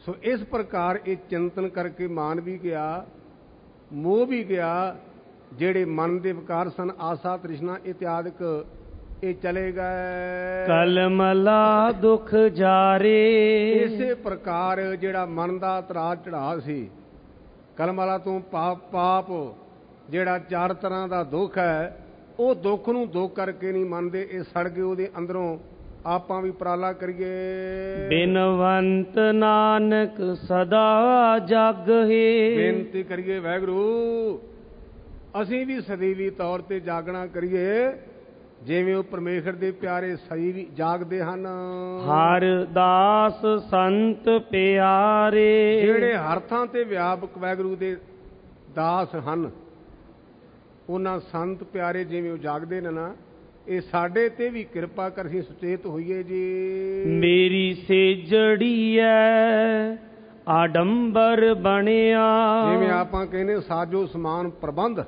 ਸੋ ਇਸ ਪ੍ਰਕਾਰ ਇਹ ਚਿੰਤਨ ਕਰਕੇ ਮਾਨ ਵੀ ਗਿਆ, ਮੋਹ ਵੀ ਗਿਆ, ਜਿਹੜੇ ਮਨ ਦੇ ਵਿਕਾਰ ਸਨ, ਆਸਾ ਤ੍ਰਿਸ਼ਨਾ ਇਤਿਆਦਿਕ, ਇਹ ਚਲੇ ਗਏ। ਕਲਮਲਾ ਦੁਖ ਜਾਰੇ। ਇਸੇ ਪ੍ਰਕਾਰ ਜਿਹੜਾ ਮਨ ਦਾ ਤਰਾਜ ਚੜਾ ਸੀ, ਕਲਮਲਾ ਤੋਂ ਪਾਪ ਜਿਹੜਾ 4 ਤਰ੍ਹਾਂ ਦਾ ਦੁੱਖ ਹੈ, ਉਹ ਦੁੱਖ ਨੂੰ ਦੁੱਖ ਕਰਕੇ ਨਹੀਂ ਮੰਨਦੇ, ਇਹ ਸੜ ਗਏ ਉਹਦੇ ਅੰਦਰੋਂ। ਆਪਾਂ ਵੀ ਉਪਰਾਲਾ ਕਰੀਏ। ਬਿਨਵੰਤ ਨਾਨਕ ਸਦਾ ਜਗ ਹੈ। ਬੇਨਤੀ ਕਰੀਏ ਵਾਹਿਗੁਰੂ, ਅਸੀਂ ਵੀ ਸਦੀਵੀ ਤੌਰ ਤੇ ਜਾਗਣਾ ਕਰੀਏ, ਜਿਵੇਂ ਉਹ ਪਰਮੇਸ਼ਰ ਦੇ ਪਿਆਰੇ ਸਦੀਵੀ ਜਾਗਦੇ ਹਨ। ਹਰ ਦਾਸ ਸੰਤ ਪਿਆਰੇ। ਜਿਹੜੇ ਹਰ ਥਾਂ ਤੇ ਵਿਆਪਕ ਵਾਹਿਗੁਰੂ ਦੇ ਦਾਸ ਹਨ, ਉਹਨਾਂ ਸੰਤ ਪਿਆਰੇ ਜਿਵੇਂ ਉਹ ਜਾਗਦੇ ਨੇ ਨਾ, ਇਹ ਸਾਡੇ ਤੇ ਵੀ ਕਿਰਪਾ ਕਰ, ਅਸੀਂ ਸੁਚੇਤ ਹੋਈਏ ਜੀ। ਮੇਰੀ ਸੇਜੜੀ ਐ ਆਡੰਬਰ ਬਣਿਆ। ਜਿਵੇਂ ਆਪਾਂ ਕਹਿੰਦੇ ਸਾਜੋ ਸਮਾਨ ਪ੍ਰਬੰਧ,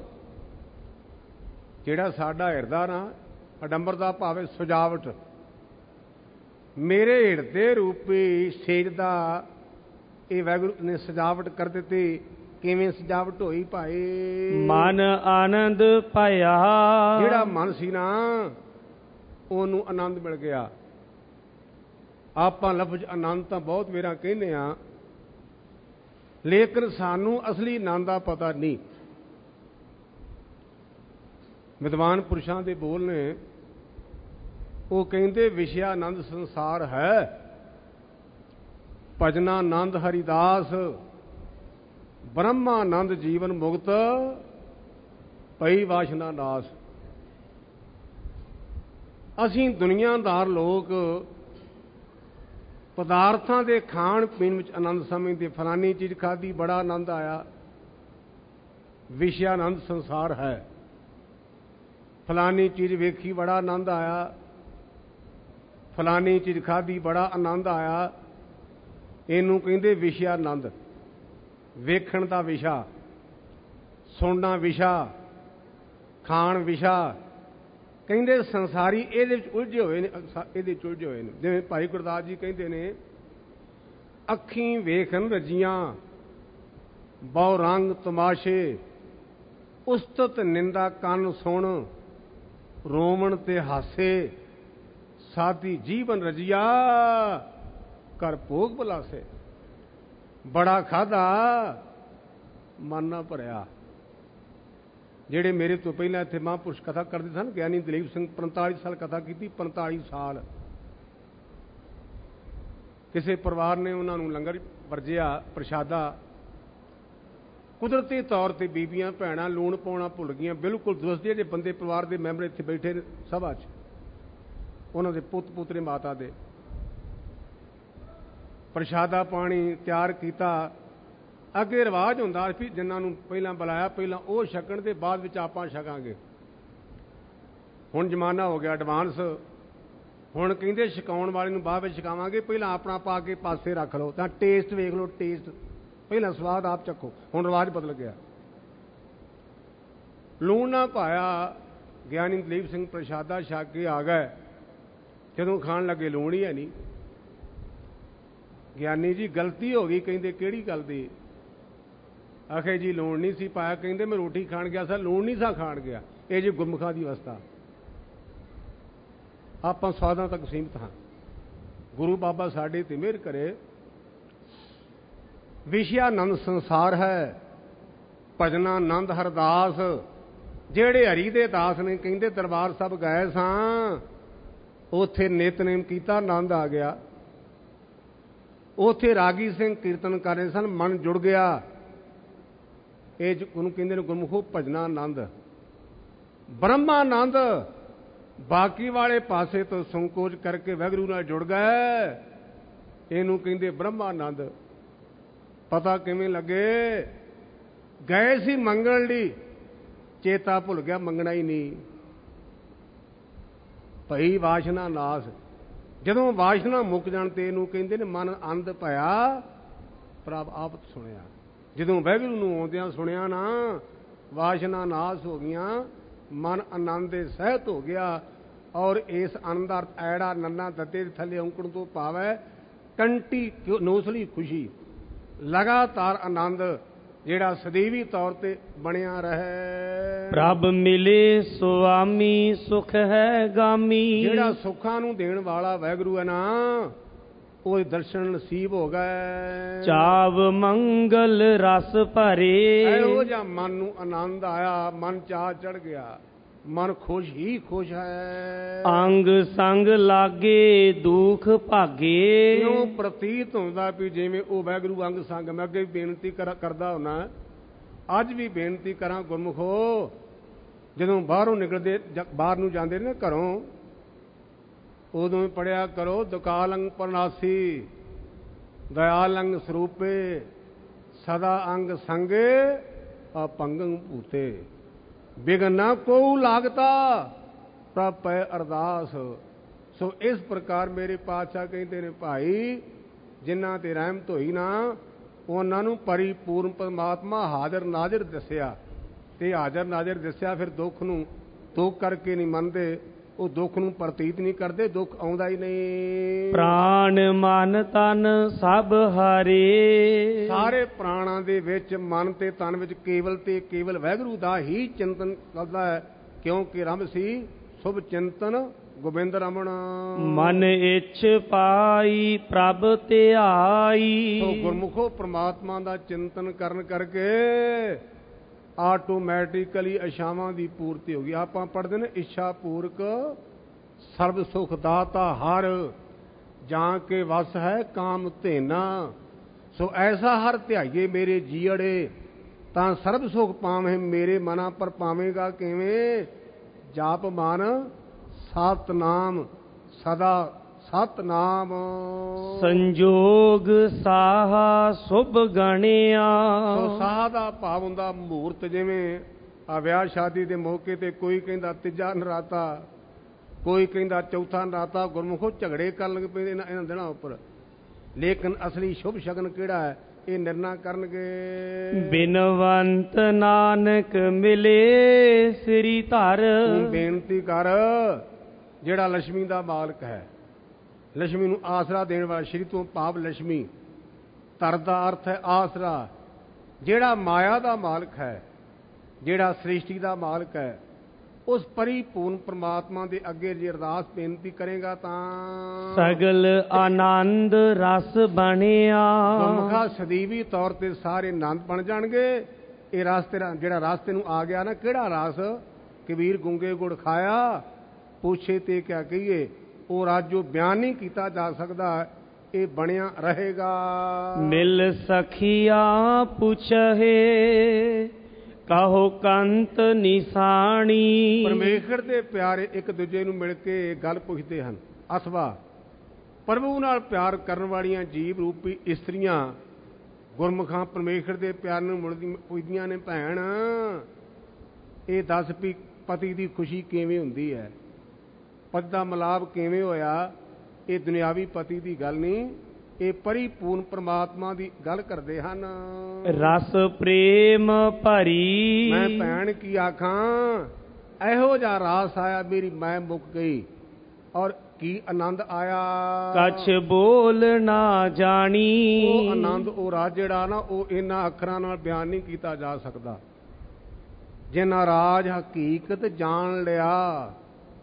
ਜਿਹੜਾ ਸਾਡਾ ਹਿਰਦਾ ਨਾ, ਆਡੰਬਰ ਦਾ ਭਾਵੇਂ ਸਜਾਵਟ, ਮੇਰੇ ਹਿਰਦੇ ਰੂਪੀ ਸੇਜ ਦਾ ਇਹ ਵਾਹਿਗੁਰੂ ਨੇ ਸਜਾਵਟ ਕਰ ਦਿੱਤੀ। ਕਿਵੇਂ ਸਜਾਵਟ ਹੋਈ ਭਾਈ? ਮਨ ਆਨੰਦ ਭਇਆ। ਜਿਹੜਾ ਮਨ ਸੀ ਨਾ, ਉਹਨੂੰ ਆਨੰਦ ਮਿਲ ਗਿਆ। ਆਪਾਂ ਲਫ਼ਜ਼ ਆਨੰਦ ਤਾਂ ਬਹੁਤ ਵੇਰਾ ਕਹਿੰਦੇ ਆ, ਲੇਕਿਨ ਸਾਨੂੰ ਅਸਲੀ ਆਨੰਦ ਦਾ ਪਤਾ ਨਹੀਂ। ਵਿਦਵਾਨ ਪੁਰਸ਼ਾਂ ਦੇ ਬੋਲ ਨੇ, ਉਹ ਕਹਿੰਦੇ ਵਿਸ਼ਿਆ ਆਨੰਦ ਸੰਸਾਰ ਹੈ, ਭਜਨਾ ਆਨੰਦ ਹਰਿਦਾਸ, ਬ੍ਰਹਮਾਨੰਦ ਜੀਵਨ ਮੁਕਤ, ਪਈ ਵਾਸ਼ਨਾ ਨਾਸ। ਅਸੀਂ ਦੁਨੀਆਦਾਰ ਲੋਕ ਪਦਾਰਥਾਂ ਦੇ ਖਾਣ ਪੀਣ ਵਿੱਚ ਆਨੰਦ ਸਮਝਦੇ। ਫਲਾਨੀ ਚੀਜ਼ ਖਾਧੀ ਬੜਾ ਆਨੰਦ ਆਇਆ, ਵਿਸ਼ਿਆ ਆਨੰਦ ਸੰਸਾਰ ਹੈ। ਫਲਾਨੀ ਚੀਜ਼ ਵੇਖੀ ਬੜਾ ਆਨੰਦ ਆਇਆ, ਫਲਾਨੀ ਚੀਜ਼ ਖਾਧੀ ਬੜਾ ਆਨੰਦ ਆਇਆ, ਇਹਨੂੰ ਕਹਿੰਦੇ ਵਿਸ਼ਿਆ ਆਨੰਦ। ਵੇਖਣ ਦਾ ਵਿਸ਼ਾ, ਸੁਣਨਾ ਵਿਸ਼ਾ, ਖਾਣ ਵਿਸ਼ਾ। ਕਹਿੰਦੇ ਸੰਸਾਰੀ ਇਹਦੇ ਵਿੱਚ ਉਲਝੇ ਹੋਏ ਨੇ, ਇਹਦੇ ਵਿੱਚ ਉਲਝੇ ਹੋਏ ਨੇ। ਜਿਵੇਂ ਭਾਈ ਗੁਰਦਾਸ ਜੀ ਕਹਿੰਦੇ ਨੇ, ਅੱਖੀਂ ਵੇਖਣ ਰਜੀਆਂ ਬਹੁ ਰੰਗ ਤਮਾਸ਼ੇ, ਉਸਤਤ ਨਿੰਦਾ ਕੰਨ ਸੁਣ, ਰੋਵਣ ਤੇ ਹਾਸੇ, ਸਾਦੀ ਜੀਵਨ ਰਜੀਆ ਕਰ ਭੋਗ ਬੁਲਾਸੇ। ਬੜਾ ਖਾਧਾ ਮਨ ਨਾ ਭਰਿਆ। ਜਿਹੜੇ ਮੇਰੇ ਤੋਂ ਪਹਿਲਾਂ ਇੱਥੇ ਮਹਾਂਪੁਰਸ਼ ਕਥਾ ਕਰਦੇ ਸਨ, ਗਿਆਨੀ ਦਲੀਪ ਸਿੰਘ 45 ਸਾਲ ਕਥਾ ਕੀਤੀ। 45 ਸਾਲ ਕਿਸੇ ਪਰਿਵਾਰ ਨੇ ਉਹਨਾਂ ਨੂੰ ਲੰਗਰ ਵਰਜਿਆ, ਪ੍ਰਸ਼ਾਦਾ। ਕੁਦਰਤੀ ਤੌਰ ਤੇ ਬੀਬੀਆਂ ਭੈਣਾਂ ਲੂਣ ਪਾਉਣਾ ਭੁੱਲ ਗਈਆਂ, ਬਿਲਕੁਲ ਦੁਰਸਤ। ਜਿਹੜੇ ਬੰਦੇ ਪਰਿਵਾਰ ਦੇ ਮੈਂਬਰ ਇੱਥੇ ਬੈਠੇ ਨੇ ਸਭਾ 'ਚ, ਉਹਨਾਂ ਦੇ ਪੁੱਤ ਪੁੱਤਰੇ ਮਾਤਾ ਦੇ, ਪ੍ਰਸ਼ਾਦਾ ਪਾਣੀ ਤਿਆਰ ਕੀਤਾ। ਅੱਗੇ ਰਿਵਾਜ ਹੁੰਦਾ ਸੀ, ਜਿਨ੍ਹਾਂ ਨੂੰ ਪਹਿਲਾਂ ਬੁਲਾਇਆ ਪਹਿਲਾਂ ਉਹ ਛਕਣ ਤੇ ਬਾਅਦ ਵਿੱਚ ਆਪਾਂ ਛਕਾਂਗੇ। ਹੁਣ ਜ਼ਮਾਨਾ ਹੋ ਗਿਆ ਐਡਵਾਂਸ। ਹੁਣ ਕਹਿੰਦੇ ਛਕਾਉਣ ਵਾਲੇ ਨੂੰ ਬਾਅਦ ਵਿੱਚ ਛਕਾਵਾਂਗੇ, ਪਹਿਲਾਂ ਆਪਣਾ ਪਾ ਕੇ ਪਾਸੇ ਰੱਖ ਲਓ, ਤਾਂ ਟੇਸਟ ਵੇਖ ਲਓ, ਟੇਸਟ ਪਹਿਲਾਂ ਸਵਾਦ ਆਪ ਚੱਖੋ। ਹੁਣ ਰਿਵਾਜ ਬਦਲ ਗਿਆ। ਲੂਣ ਨਾ ਪਾਇਆ। ਗਿਆਨੀ ਦਲੀਪ ਸਿੰਘ ਪ੍ਰਸ਼ਾਦਾ ਛਕ ਕੇ ਆ ਗਏ, ਜਦੋਂ ਖਾਣ ਲੱਗੇ ਲੂਣ ਹੀ ਹੈ ਨਹੀਂ। ਗਿਆਨੀ ਜੀ ਗਲਤੀ ਹੋ ਗਈ। ਕਹਿੰਦੇ ਕਿਹੜੀ ਗੱਲ ਦੀ? ਆਖੇ ਜੀ ਲੂਣ ਨਹੀਂ ਸੀ ਪਾਇਆ। ਕਹਿੰਦੇ ਮੈਂ ਰੋਟੀ ਖਾਣ ਗਿਆ ਸਾਂ, ਲੂਣ ਨਹੀਂ ਸਾਂ ਖਾਣ ਗਿਆ। ਇਹ ਜੀ ਗੁਰਮੁਖਾਂ ਦੀ ਅਵਸਥਾ। ਆਪਾਂ ਸਵਾਦਾਂ ਤੱਕ ਸੀਮਿਤ ਹਾਂ। ਗੁਰੂ ਬਾਬਾ ਸਾਡੇ ਤੇ ਮਿਹਰ ਕਰੇ। ਵਿਸ਼ਿਆ ਆਨੰਦ ਸੰਸਾਰ ਹੈ, ਭਜਨਾ ਆਨੰਦ ਹਰਦਾਸ। ਜਿਹੜੇ ਹਰੀ ਦੇ ਦਾਸ ਨੇ, ਕਹਿੰਦੇ ਦਰਬਾਰ ਸਾਹਿਬ ਗਏ ਸਾਂ, ਉੱਥੇ ਨਿਤਨੇਮ ਕੀਤਾ, ਆਨੰਦ ਆ ਗਿਆ। ਉੱਥੇ ਰਾਗੀ ਸਿੰਘ ਕੀਰਤਨ ਕਰ ਰਹੇ ਸਨ, ਮਨ ਜੁੜ ਗਿਆ। ਇਹ ਉਹਨੂੰ ਕਹਿੰਦੇ ਨੇ ਗੁਰਮੁਖੋ ਭਜਨਾ ਆਨੰਦ, ਬ੍ਰਹਮਾਨੰਦ। ਬਾਕੀ ਵਾਲੇ ਪਾਸੇ ਤੋਂ ਸੰਕੋਚ ਕਰਕੇ ਵਾਹਿਗੁਰੂ ਨਾਲ ਜੁੜ ਗਏ, ਇਹਨੂੰ ਕਹਿੰਦੇ ਬ੍ਰਹਮਾਨੰਦ। ਪਤਾ ਕਿਵੇਂ ਲੱਗੇ? ਗਏ ਸੀ ਮੰਗਣ ਲਈ, ਚੇਤਾ ਭੁੱਲ ਗਿਆ, ਮੰਗਣਾ ਹੀ ਨਹੀਂ। ਭਈ ਵਾਸ਼ਨਾ ਨਾਸ। ਜਦੋਂ ਵਾਸ਼ਨਾ ਮੁੱਕ ਜਾਣ ਤੇ ਇਹਨੂੰ ਕਹਿੰਦੇ ਨੇ ਮਨ ਆਨੰਦ ਭਇਆ, ਪ੍ਰਭ ਆਪਤ ਸੁਣਿਆ। ਜਦੋਂ ਵਾਹਿਗੁਰੂ ਨੂੰ ਆਉਂਦਿਆਂ ਸੁਣਿਆ ਨਾ, ਵਾਸ਼ਨਾ ਨਾਸ ਹੋ ਗਈਆਂ, ਮਨ ਆਨੰਦ ਦੇ ਸਹਿਤ ਹੋ ਗਿਆ। ਔਰ ਇਸ ਆਨੰਦ ਅਰਥ ਐੜਾ ਨੰਨਾ ਦੱਤੇ ਦੇ ਥੱਲੇ ਔਂਕੜ ਤੋਂ ਭਾਵ ਹੈ ਕੰਟੀ ਨੋਸਲੀ ਖੁਸ਼ੀ। ਲਗਾਤਾਰ ਆਨੰਦ ਜਿਹੜਾ ਸਦੀਵੀ ਤੌਰ ਤੇ ਬਣਿਆ ਰਹੇ। ਪ੍ਰਭ ਮਿਲੇ ਸੁਆਮੀ ਸੁਖ ਹੈ ਗਾਮੀ। ਜਿਹੜਾ ਸੁੱਖਾਂ ਨੂੰ ਦੇਣ ਵਾਲਾ ਵਾਹਿਗੁਰੂ ਹੈ ਨਾ, ਉਹ ਦਰਸ਼ਨ ਨਸੀਬ ਹੋ ਗਏ। ਚਾਵ ਮੰਗਲ ਰਸ ਭਰੇ। ਇਹੋ ਜਿਹਾ ਮਨ ਨੂੰ ਆਨੰਦ ਆਇਆ, ਮਨ ਚਾਹ ਚੜ ਗਿਆ, ਮਨ ਖੁਸ਼ ਹੀ ਖੁਸ਼ ਹੈ। ਅੰਗ ਸੰਗ ਲਾਗੇ ਦੁਖ ਭਾਗੇ। ਇਉਂ ਪ੍ਰਤੀਤ ਹੁੰਦਾ ਵੀ ਜਿਵੇਂ ਉਹ ਵਾਹਿਗੁਰੂ ਅੰਗ ਸੰਗ। ਮੈਂ ਅੱਗੇ ਵੀ ਬੇਨਤੀ ਕਰਦਾ ਹੁਣਾ, ਅੱਜ ਵੀ ਬੇਨਤੀ ਕਰਾਂ ਗੁਰਮੁਖੋ, ਜਦੋਂ ਬਾਹਰੋਂ ਨਿਕਲਦੇ, ਬਾਹਰ ਨੂੰ ਜਾਂਦੇ ਨੇ ਘਰੋਂ, ਉਦੋਂ ਪੜਿਆ ਕਰੋ ਦੁਕਾਲੰਗ ਪਰਨਾਸੀ ਦਇਆਲੰਗ ਸਰੂਪੇ ਸਦਾ ਅੰਗ ਸੰਗੇ ਅਪੰਗੰ ਭੂਤੇ ਬਿਗਨ ਨਾ ਕੋ ਲਾਗਤਾ ਪ੍ਰਭ ਪੈ ਅਰਦਾਸ। ਸੋ ਇਸ ਪ੍ਰਕਾਰ ਮੇਰੇ ਪਾਤਸ਼ਾਹ ਕਹਿੰਦੇ ਨੇ, ਭਾਈ ਜਿਨ੍ਹਾਂ ਤੇ ਰਹਿਮਤ ਹੋਈ ਨਾ, ਉਹਨਾਂ ਨੂੰ ਪਰਿਪੂਰਨ ਪਰਮਾਤਮਾ ਹਾਜ਼ਰ ਨਾਜ਼ਰ ਦੱਸਿਆ। ਤੇ ਹਾਜ਼ਰ ਨਾਜ਼ਰ ਦੱਸਿਆ, ਫਿਰ ਦੁੱਖ ਨੂੰ ਦੁੱਖ ਕਰਕੇ ਨਹੀਂ ਮੰਨਦੇ, ਉਹ ਦੁੱਖ ਨੂੰ ਪ੍ਰਤੀਤ ਨਹੀਂ ਕਰਦੇ, ਦੁੱਖ ਆਉਂਦਾ ਹੀ ਨਹੀਂ। ਪ੍ਰਾਣ ਮਨ ਤਨ ਸਭ ਹਾਰੇ। ਸਾਰੇ ਪ੍ਰਾਣਾਂ ਦੇ ਵਿੱਚ, ਮਨ ਤੇ ਤਨ ਵਿੱਚ ਕੇਵਲ ਤੇ ਕੇਵਲ ਵਾਹਿਗੁਰੂ ਦਾ ਹੀ ਚਿੰਤਨ ਕਰਦਾ ਹੈ, ਕਿਉਂਕਿ ਰਮ ਸੀ ਸੁਭ ਚਿੰਤਨ ਗੋਬਿੰਦ ਰਮਣ। ਮਨ ਇੱਛ ਪਾਈ ਪ੍ਰਭ ਧਿਆਈ। ਸੋ ਗੁਰਮੁਖੋ ਪ੍ਰਮਾਤਮਾ ਦਾ ਚਿੰਤਨ ਕਰਨ ਕਰਕੇ ਆਟੋਮੈਟਿਕਲੀ ਇਛਾਵਾਂ ਦੀ ਪੂਰਤੀ ਹੋ ਗਈ। ਆਪਾਂ ਪੜ੍ਹਦੇ ਨੇ, ਇੱਛਾ ਪੂਰਕ ਸਰਬ ਸੁਖ ਦਾਤਾ ਹਰ, ਜਾਂ ਕੇ ਵਸ ਹੈ ਕਾਮ ਧੇਨਾ। ਸੋ ਐਸਾ ਹਰ ਧਿਆਈਏ ਮੇਰੇ ਜੀਅੜੇ, ਤਾਂ ਸਰਬ ਸੁਖ ਪਾਵੇਂ ਮੇਰੇ ਮਨਾ। ਪਰ ਪਾਵੇਂਗਾ ਕਿਵੇਂ? ਜਾਪ ਮਨ ਸਤਨਾਮ ਸਦਾ ਸਤਨਾਮ। ਸੰਜੋਗ ਸਾਹਾ ਸੁਭ ਗਣਿਆ। ਸੋ ਸਾਹ ਦਾ ਭਾਵ ਹੁੰਦਾ ਮਹੂਰਤ। ਜਿਵੇਂ ਆ ਵਿਆਹ ਸ਼ਾਦੀ ਦੇ ਮੌਕੇ ਤੇ ਕੋਈ ਕਹਿੰਦਾ ਤੀਜਾ ਨਰਾਤਾ, ਕੋਈ ਕਹਿੰਦਾ ਚੌਥਾ ਨਰਾਤਾ। ਗੁਰਮੁਖੋ ਝਗੜੇ ਕਰਨ ਲੱਗ ਪਏ ਇਹਨਾਂ ਦਿਨਾਂ ਉੱਪਰ, ਲੇਕਿਨ ਅਸਲੀ ਸ਼ੁਭ ਸ਼ਗਨ ਕਿਹੜਾ ਹੈ, ਇਹ ਨਿਰਣਾ ਕਰਨਗੇ। ਬਿਨਵੰਤ ਨਾਨਕ ਮਿਲੇ ਸ੍ਰੀ ਧਰ। ਬੇਨਤੀ ਕਰ, ਜਿਹੜਾ ਲక్ష్ਮੀ ਦਾ ਮਾਲਕ ਹੈ, ਲక్ష్ਮੀ ਨੂੰ ਆਸਰਾ ਦੇਣ ਵਾਲਾ, ਸ਼੍ਰੀ ਤੋਂ ਭਾਵ ਲక్ష్ਮੀ, ਧਰ ਦਾ ਅਰਥ ਹੈ ਆਸਰਾ। ਜਿਹੜਾ ਮਾਇਆ ਦਾ ਮਾਲਕ ਹੈ, ਜਿਹੜਾ ਸ੍ਰਿਸ਼ਟੀ ਦਾ ਮਾਲਕ ਹੈ, ਉਸ ਪਰਿਪੂਰਨ ਪ੍ਰਮਾਤਮਾ ਦੇ ਅੱਗੇ ਜੇ ਅਰਦਾਸ ਬੇਨਤੀ ਕਰੇਗਾ ਤਾਂ ਸਗਲ ਆਨੰਦ ਰਸ ਬਣਿਆ। ਗੁਰਮੁਖਾ ਸਦੀਵੀ ਤੌਰ ਤੇ ਸਾਰੇ ਆਨੰਦ ਬਣ ਜਾਣਗੇ। ਇਹ ਰਸ ਤੇਰਾ ਜਿਹੜਾ ਰਸ ਤੈਨੂੰ ਆ ਗਿਆ ਨਾ, ਕਿਹੜਾ ਰਸ? ਕਬੀਰ ਗੁੰਗੇ ਗੁੜ ਖਾਇਆ ਪੁੱਛੇ ਤੇ ਕਿਆ ਕਹੀਏ, ਉਹ ਰਸ ਜੋ ਬਿਆਨ ਨਹੀਂ ਕੀਤਾ ਜਾ ਸਕਦਾ, ਇਹ ਬਣਿਆ ਰਹੇਗਾ। ਮਿਲ ਸਖੀਆ ਪੁੱਛੇ ਕਹੋ ਕੰਤ ਨਿਸ਼ਾਨੀ। ਪਰਮੇਸ਼ਰ ਦੇ ਪਿਆਰੇ ਇੱਕ ਦੂਜੇ ਨੂੰ ਮਿਲ ਕੇ ਗੱਲ ਪੁੱਛਦੇ ਹਨ, ਅਥਵਾ ਪ੍ਰਭੂ ਨਾਲ ਪਿਆਰ ਕਰਨ ਵਾਲੀਆਂ ਜੀਵ ਰੂਪੀ ਇਸਤਰੀਆਂ ਗੁਰਮੁਖਾਂ ਪਰਮੇਸ਼ਰ ਦੇ ਪਿਆਰ ਨੂੰ ਪੁੱਛਦੀਆਂ ਨੇ, ਭੈਣ ਇਹ ਦੱਸ ਵੀ ਪਤੀ ਦੀ ਖੁਸ਼ੀ ਕਿਵੇਂ ਹੁੰਦੀ ਹੈ, ਪਤੀ ਦਾ ਮਿਲਾਪ ਕਿਵੇਂ ਹੋਇਆ। ਇਹ ਦੁਨਿਆਵੀ ਪਤੀ ਦੀ ਗੱਲ ਨਹੀਂ, ਇਹ ਪਰਿਪੂਰਨ ਪ੍ਰਮਾਤਮਾ ਦੀ ਗੱਲ ਕਰਦੇ ਹਨ। ਰਸ ਪ੍ਰੇਮ ਭਰੀ। ਮੈਂ ਭੈਣ ਕੀ ਆਖਾਂ, ਇਹੋ ਜਿਹਾ ਰਾਸ ਆਇਆ ਮੇਰੀ ਮੈਂ ਮੁੱਕ ਗਈ, ਔਰ ਕੀ ਆਨੰਦ ਆਇਆ ਕਛ ਬੋਲ ਨਾ ਜਾਣੀ। ਉਹ ਆਨੰਦ, ਉਹ ਰਾਜ ਜਿਹੜਾ ਨਾ, ਉਹ ਇਹਨਾਂ ਅੱਖਰਾਂ ਨਾਲ ਬਿਆਨ ਨਹੀਂ ਕੀਤਾ ਜਾ ਸਕਦਾ। ਜਿਨ੍ਹਾਂ ਰਾਜ ਹਕੀਕਤ ਜਾਣ ਲਿਆ,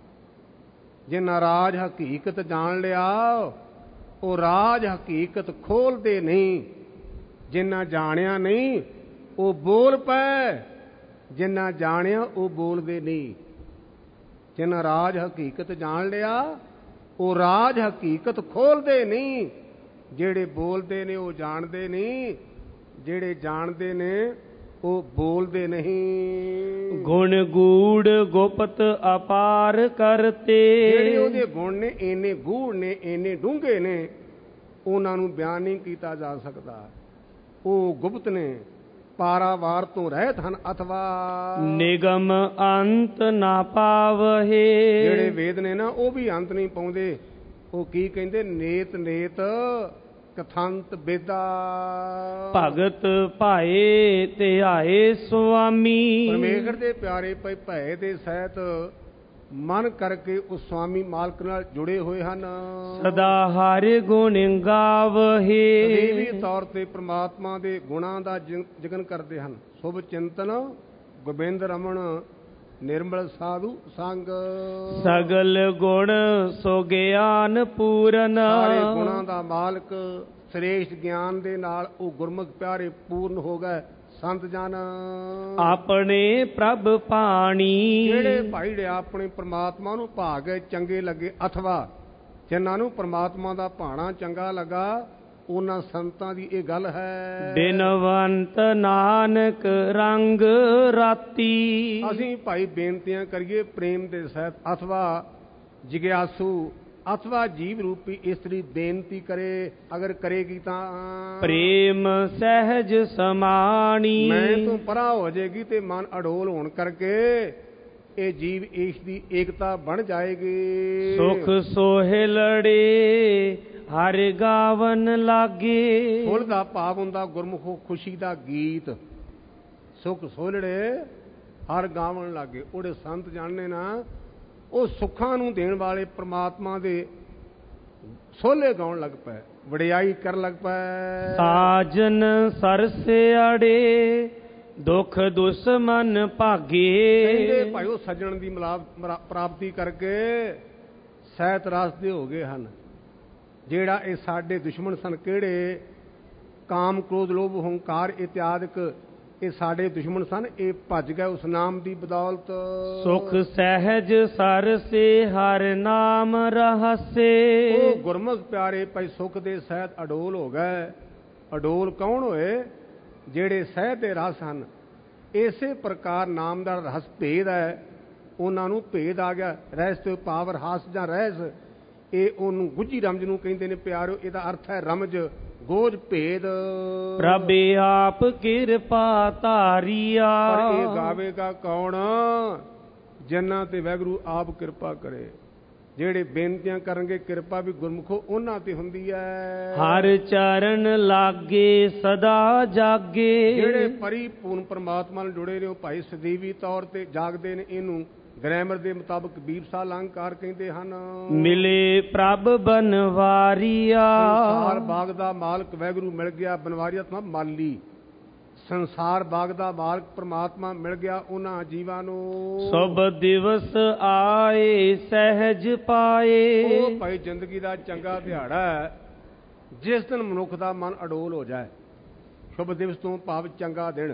ਜਿਨ੍ਹਾਂ ਰਾਜ ਹਕੀਕਤ ਜਾਣ ਲਿਆ, ਉਹ ਰਾਜ ਹਕੀਕਤ ਖੋਲਦੇ ਨਹੀਂ। ਜਿਨ੍ਹਾਂ ਜਾਣਿਆ ਨਹੀਂ ਉਹ ਬੋਲ ਪਏ, ਜਿਨ੍ਹਾਂ ਜਾਣਿਆ ਉਹ ਬੋਲਦੇ ਨਹੀਂ। ਜਿਨ੍ਹਾਂ ਰਾਜ ਹਕੀਕਤ ਜਾਣ ਲਿਆ, ਉਹ ਰਾਜ ਹਕੀਕਤ ਖੋਲਦੇ ਨਹੀਂ। ਜਿਹੜੇ ਬੋਲਦੇ ਨੇ ਉਹ ਜਾਣਦੇ ਨਹੀਂ, ਜਿਹੜੇ ਜਾਣਦੇ ਨੇ ਉਹ ਬੋਲਦੇ ਨਹੀਂ। ਗੁਣ ਗੂੜ ਗੁਪਤ ਅਪਾਰ ਕਰਤੇ। ਜਿਹੜੇ ਉਹਦੇ ਗੁਣ ਨੇ ਇੰਨੇ ਗੂੜ ਨੇ, ਇੰਨੇ ਡੂੰਘੇ ਨੇ, ਉਹਨਾਂ ਨੂੰ ਬਿਆਨ ਨਹੀਂ ਕੀਤਾ ਜਾ ਸਕਦਾ। ਉਹ ਗੁਪਤ ਨੇ, ਪਾਰਾਵਾਰ ਤੋਂ ਰਹਿਤ ਹਨ, ਅਥਵਾ ਨਿਗਮ ਅੰਤ ਨਾ ਪਾਵਹੇ। ਜਿਹੜੇ ਵੇਦ ਨੇ ਨਾ, ਉਹ ਵੀ ਅੰਤ ਨਹੀਂ ਪਾਉਂਦੇ। ਉਹ ਕੀ ਕਹਿੰਦੇ? ਨੇਤ ਨੇਤ ਕਥੰਤ ਬੇਦਾ। ਭਗਤ ਭਾਏ ਧਿਆਏ ਸੁਆਮੀ। ਪਰਮੇਸ਼ਰ ਦੇ ਪਿਆਰੇ ਭਏ ਦੇ ਸਹਿਤ ਮਨ ਕਰਕੇ ਉਸ ਸਵਾਮੀ ਮਾਲਕ ਨਾਲ ਜੁੜੇ ਹੋਏ ਹਨ। ਸਦਾ ਹਰਿ ਗੁਣ ਗਾਵਹੇ, ਸਦੀਵੀ ਤੌਰ ਤੇ ਪ੍ਰਮਾਤਮਾ ਦੇ ਗੁਣਾਂ ਦਾ ਜਿਗਨ ਕਰਦੇ ਹਨ। ਸੁਭ ਚਿੰਤਨ ਗੋਬਿੰਦ ਰਮਣ ਨਿਰਮਲ ਸਾਧੂ ਸੰਗ, ਸਗਲ ਗੁਣ ਸੋ ਗਿਆਨ ਪੂਰਨ, ਸਾਰੇ ਗੁਣਾਂ ਦਾ ਮਾਲਕ ਸ੍ਰੇਸ਼ਟ ਗਿਆਨ ਦੇ ਨਾਲ ਉਹ ਗੁਰਮੁਖ ਪਿਆਰੇ ਪੂਰਨ ਹੋ ਗਏ ਸੰਤ ਜਨ। ਆਪਣੇ ਪ੍ਰਭ ਪਾਣੀ, ਜਿਹੜੇ ਭਾਈ ਜਿਹੜੇ ਆਪਣੇ ਪ੍ਰਮਾਤਮਾ ਨੂੰ ਭਾ ਗਏ ਚੰਗੇ ਲੱਗੇ, ਅਥਵਾ ਜਿਨ੍ਹਾਂ ਨੂੰ ਪ੍ਰਮਾਤਮਾ ਦਾ ਭਾਣਾ ਚੰਗਾ ਲੱਗਾ, ਉਹਨਾਂ ਸੰਤਾਂ ਦੀ ਇਹ ਗੱਲ ਹੈ। ਬਿਨਵੰਤ ਨਾਨਕ ਰੰਗ ਰਾਤੀ, ਅਸੀਂ ਭਾਈ ਬੇਨਤੀਆਂ ਕਰੀਏ ਪ੍ਰੇਮ ਦੇ ਸਹਿਤ, ਅਥਵਾ ਜਿਗਿਆਸੂ ਅਥਵਾ ਜੀਵ ਰੂਪੀ ਇਸਤਰੀ ਬੇਨਤੀ ਕਰੇ, ਅਗਰ ਕਰੇਗੀ ਤਾਂ ਪ੍ਰੇਮ ਸਹਿਜ ਸਮਾਣੀ, ਮੈਂ ਤੋਂ ਪਰਾਂ ਹੋ ਜਾਏਗੀ ਤੇ ਮਨ ਅਡੋਲ ਹੋਣ ਕਰਕੇ ਇਹ ਜੀਵ ਈਸ਼ ਦੀ ਏਕਤਾ ਬਣ ਜਾਏਗੀ। ਸੁਖ ਸੋਹਿਲੜੇ ਹਰ ਗਾਵਨ ਲਾਗੇ, ਫੁੱਲ ਦਾ ਭਾਵ ਹੁੰਦਾ ਗੁਰਮੁਖੋ ਖੁਸ਼ੀ ਦਾ ਗੀਤ। ਸੁਖ ਸੋਹਲੜੇ ਹਰ ਗਾਵਨ ਲਾਗੇ, ਉਹਦੇ ਸੰਤ ਜਾਣਨੇ ਨਾ ਉਹ ਸੁੱਖਾਂ ਨੂੰ ਦੇਣ ਵਾਲੇ ਪ੍ਰਮਾਤਮਾ ਦੇ ਸੋਹਲੇ ਗਾਉਣ ਲੱਗ ਪਏ, ਵਡਿਆਈ ਕਰਨ ਲੱਗ ਪਏ। ਸਾਜਨ ਸਰਸਿਆੜੇ ਦੁਖ ਦੁਸ਼ਮਨ ਭਾਗੇ, ਕਹਿੰਦੇ ਭਾਈ ਉਹ ਸੱਜਣ ਦੀ ਪ੍ਰਾਪਤੀ ਕਰਕੇ ਸਹਿਤ ਰਸ ਦੇ ਹੋ ਗਏ ਹਨ। ਜਿਹੜਾ ਇਹ ਸਾਡੇ ਦੁਸ਼ਮਣ ਸਨ, ਕਿਹੜੇ ਕਾਮ ਕ੍ਰੋਧ ਲੋਭ ਹੰਕਾਰ ਇਤਿਆਦਿਕ, ਇਹ ਸਾਡੇ ਦੁਸ਼ਮਣ ਸਨ, ਇਹ ਭੱਜ ਗਏ ਉਸ ਨਾਮ ਦੀ ਬਦੌਲਤ। ਸੁਖ ਸਹਿਜ ਸਰਸੇ ਹਰ ਨਾਮ ਰਹਸੇ, ਉਹ ਗੁਰਮੁਖ ਪਿਆਰੇ ਭਾਈ ਸੁਖ ਦੇ ਸਹਿਤ ਅਡੋਲ ਹੋ ਗਏ। ਅਡੋਲ ਕੌਣ ਹੋਏ? ਜਿਹੜੇ ਸਹਿਤ ਦੇ ਰਸ ਹਨ। ਇਸੇ ਪ੍ਰਕਾਰ ਨਾਮ ਦਾ ਰਸ ਭੇਦ ਹੈ, ਉਹਨਾਂ ਨੂੰ ਭੇਦ ਆ ਗਿਆ। ਰਹਿਸ ਤੇ ਭਾਵ ਰਹਾਸ ਜਾਂ ਰਹਿਸ, ਇਹ ਉਹਨੂੰ ਗੁੱਝੀ ਰਮਜ ਨੂੰ ਕਹਿੰਦੇ ਨੇ ਪਿਆਰਿਓ। ਇਹਦਾ ਅਰਥ ਹੈ ਰਮਜ, ਗੋਜ, ਭੇਦ। ਪ੍ਰਭ ਆਪ ਕਿਰਪਾ ਧਾਰੀਆ, ਪਰ ਇਹ ਗਾਵੇਗਾ ਕੌਣ? ਜਿਨ੍ਹਾਂ ਤੇ ਵਾਹਿਗੁਰੂ ਆਪ ਕਿਰਪਾ ਕਰੇ। ਜਿਹੜੇ ਬੇਨਤੀਆਂ ਕਰਨਗੇ ਕਿਰਪਾ ਵੀ ਗੁਰਮੁਖੋ ਉਹਨਾਂ ਤੇ ਹੁੰਦੀ ਹੈ। ਹਰ ਚਰਨ ਲਾਗੇ ਸਦਾ ਜਾਗੇ, ਜਿਹੜੇ ਪਰਿਪੂਰਨ ਪਰਮਾਤਮਾ ਨਾਲ ਜੁੜੇ ਨੇ ਉਹ ਭਾਈ ਸਦੀਵੀ ਤੌਰ ਤੇ ਜਾਗਦੇ ਨੇ। ਇਹਨੂੰ ਗ੍ਰਾਮਰ ਦੇ ਮੁਤਾਬਕ ਬੀਰਸਾ ਅਲੰਕਾਰ ਕਹਿੰਦੇ ਹਨ। ਮਿਲੇ ਪ੍ਰਭ ਬਨਵਾਰੀਆ, ਸੰਸਾਰ ਬਾਗ ਦਾ ਮਾਲਕ ਵਾਹਿਗੁਰੂ ਮਿਲ ਗਿਆ। ਬਨਵਾਰੀਆ ਤਾਂ ਮਾਲੀ, ਸੰਸਾਰ ਬਾਗ ਦਾ ਮਾਲਕ ਪ੍ਰਮਾਤਮਾ ਮਿਲ ਗਿਆ ਉਹਨਾਂ ਜੀਵਾਂ ਨੂੰ। ਸੁਭ ਦਿਵਸ ਆਏ ਸਹਿਜ ਪਾਏ, ਉਹ ਭਾਈ ਜ਼ਿੰਦਗੀ ਦਾ ਚੰਗਾ ਦਿਹਾੜਾ ਹੈ ਜਿਸ ਦਿਨ ਮਨੁੱਖ ਦਾ ਮਨ ਅਡੋਲ ਹੋ ਜਾਏ। ਸ਼ੁਭ ਦਿਵਸ ਤੋਂ ਭਾਵ ਚੰਗਾ ਦਿਨ।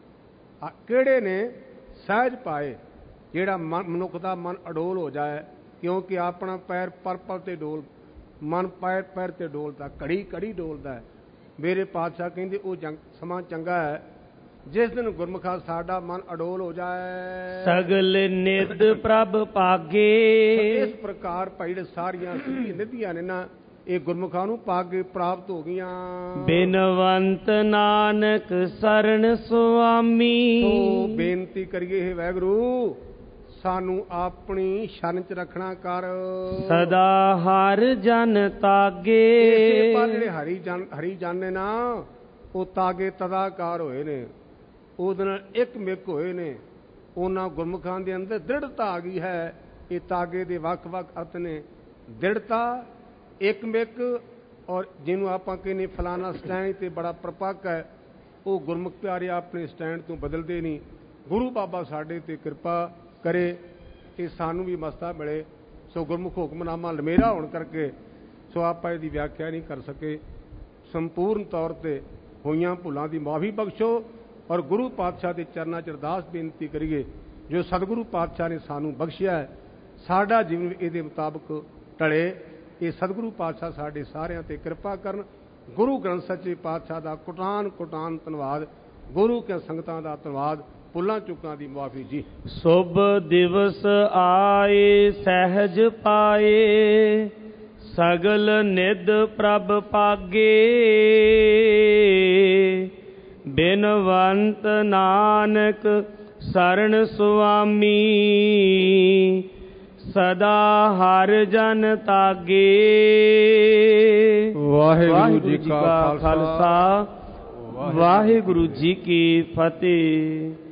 ਕਿਹੜੇ ਨੇ? ਸਹਿਜ ਪਾਏ, ਜਿਹੜਾ ਮਨੁੱਖ ਦਾ ਮਨ ਅਡੋਲ ਹੋ ਜਾਏ। ਕਿਉਂਕਿ ਆਪਣਾ ਪੈਰ ਪਰ ਪਲ ਤੇ ਡੋਲ, ਮਨ ਪੈਰ ਪੈਰ ਤੇ ਡੋਲਦਾ, ਘੜੀ ਘੜੀ ਡੋਲਦਾ ਹੈ। ਮੇਰੇ ਪਾਤਸ਼ਾਹ ਕਹਿੰਦੇ ਉਹ ਸਮਾਂ ਚੰਗਾ ਹੈ ਜਿਸ ਦਿਨ ਗੁਰਮੁਖਾ ਸਾਡਾ ਮਨ ਅਡੋਲ ਹੋ ਜਾਏ। ਸਗਲ ਨਿਧ ਪ੍ਰਭ ਪਾਗੇ, ਇਸ ਪ੍ਰਕਾਰ ਭਾਈ ਸਾਰੀਆਂ ਨਿਧੀਆਂ ਨੇ ਨਾ ਇਹ ਗੁਰਮੁਖਾਂ ਨੂੰ ਪਾਗੇ ਪ੍ਰਾਪਤ ਹੋ ਗਈਆਂ। ਬਿਨਵੰਤ ਨਾਨਕ ਸਰਣ ਸੁਆਮੀ, ਸੋ ਬੇਨਤੀ ਕਰੀਏ ਹੈ ਵਾਹਿਗੁਰੂ ਸਾਨੂੰ ਆਪਣੀ ਸ਼ਰਨ ਚ ਰੱਖਣਾ ਕਰ। ਸਦਾ ਹਰ ਜਨ ਤਾਗੇ, ਇਸੇ ਪਰ ਜਿਹੜੇ ਹਰੀ ਜਨ ਨੇ ਨਾ ਉਹ ਤਾਗੇ ਤਦਾਕਾਰ ਹੋਏ ਨੇ, ਉਹਦੇ ਨਾਲ ਇੱਕ ਮਿਕ ਹੋਏ ਨੇ। ਉਹਨਾਂ ਗੁਰਮੁਖਾਂ ਦੇ ਅੰਦਰ ਦ੍ਰਿੜਤਾ ਆ ਗਈ ਹੈ। ਇਹ ਤਾਗੇ ਦੇ ਵੱਖ-ਵੱਖ ਅਰਥ ਨੇ। ਦ੍ਰਿੜਤਾ, ਇੱਕ ਮਿਕ, ਔਰ ਜਿਹਨੂੰ ਆਪਾਂ ਕਹਿੰਦੇ ਫਲਾਣਾ ਸਟੈਂਡ ਤੇ ਬੜਾ ਪ੍ਰਪੱਕ ਹੈ, ਉਹ ਗੁਰਮੁਖ ਪਿਆਰੇ ਆਪਣੇ ਸਟੈਂਡ ਤੋਂ ਬਦਲਦੇ ਨਹੀਂ। ਗੁਰੂ ਬਾਬਾ ਸਾਡੇ ਤੇ ਕਿਰਪਾ ਕਰੇ ਕਿ ਸਾਨੂੰ ਵੀ ਮਸਤਾ ਮਿਲੇ। ਸੋ ਗੁਰਮੁਖ ਹੁਕਮਨਾਮਾ ਲਮੇਰਾ ਹੋਣ ਕਰਕੇ ਸੋ ਆਪਾਂ ਇਹਦੀ ਵਿਆਖਿਆ ਨਹੀਂ ਕਰ ਸਕੇ। ਸੰਪੂਰਨ ਤੌਰ ਤੇ ਹੋਈਆਂ ਭੁੱਲਾਂ ਦੀ ਮਾਫੀ ਬਖਸ਼ੋ ਔਰ ਗੁਰੂ ਪਾਤਸ਼ਾਹ ਦੇ ਚਰਨਾਂ 'ਚ ਅਰਦਾਸ ਬੇਨਤੀ ਕਰੀਏ ਜੋ ਸਤਿਗੁਰੂ ਪਾਤਸ਼ਾਹ ਨੇ ਸਾਨੂੰ ਬਖਸ਼ਿਆ ਹੈ, ਸਾਡਾ ਜੀਵਨ ਇਹਦੇ ਮੁਤਾਬਕ ਢਲੇ। ਇਹ ਸਤਿਗੁਰੂ ਪਾਤਸ਼ਾਹ ਸਾਡੇ ਸਾਰਿਆਂ ਤੇ ਕਿਰਪਾ ਕਰਨ। ਗੁਰੂ ਗ੍ਰੰਥ ਸੱਚੇ ਪਾਤਸ਼ਾਹ ਦਾ ਕੋਟਾਨ ਕੋਟਾਨ ਧੰਨਵਾਦ। ਗੁਰੂ ਕੇ ਸੰਗਤਾਂ ਦਾ ਧੰਨਵਾਦ। ਭੁੱਲਾਂ ਚੁੱਕਾਂ ਦੀ ਮੁਆਫੀ ਜੀ। ਸੁਭ ਦਿਵਸ ਆਏ ਸਹਿਜ ਪਾਏ, ਸਗਲ ਨਿਧ ਪ੍ਰਭ ਪਾਗੇ। ਬਿਨਵੰਤ ਨਾਨਕ ਸਰਣ ਸੁਆਮੀ, ਸਦਾ ਹਰ ਜਨ ਤਾਗੇ। ਵਾਹਿਗੁਰੂ ਜੀ ਕਾ ਖਾਲਸਾ, ਵਾਹਿਗੁਰੂ ਜੀ ਕੀ ਫਤਿਹ।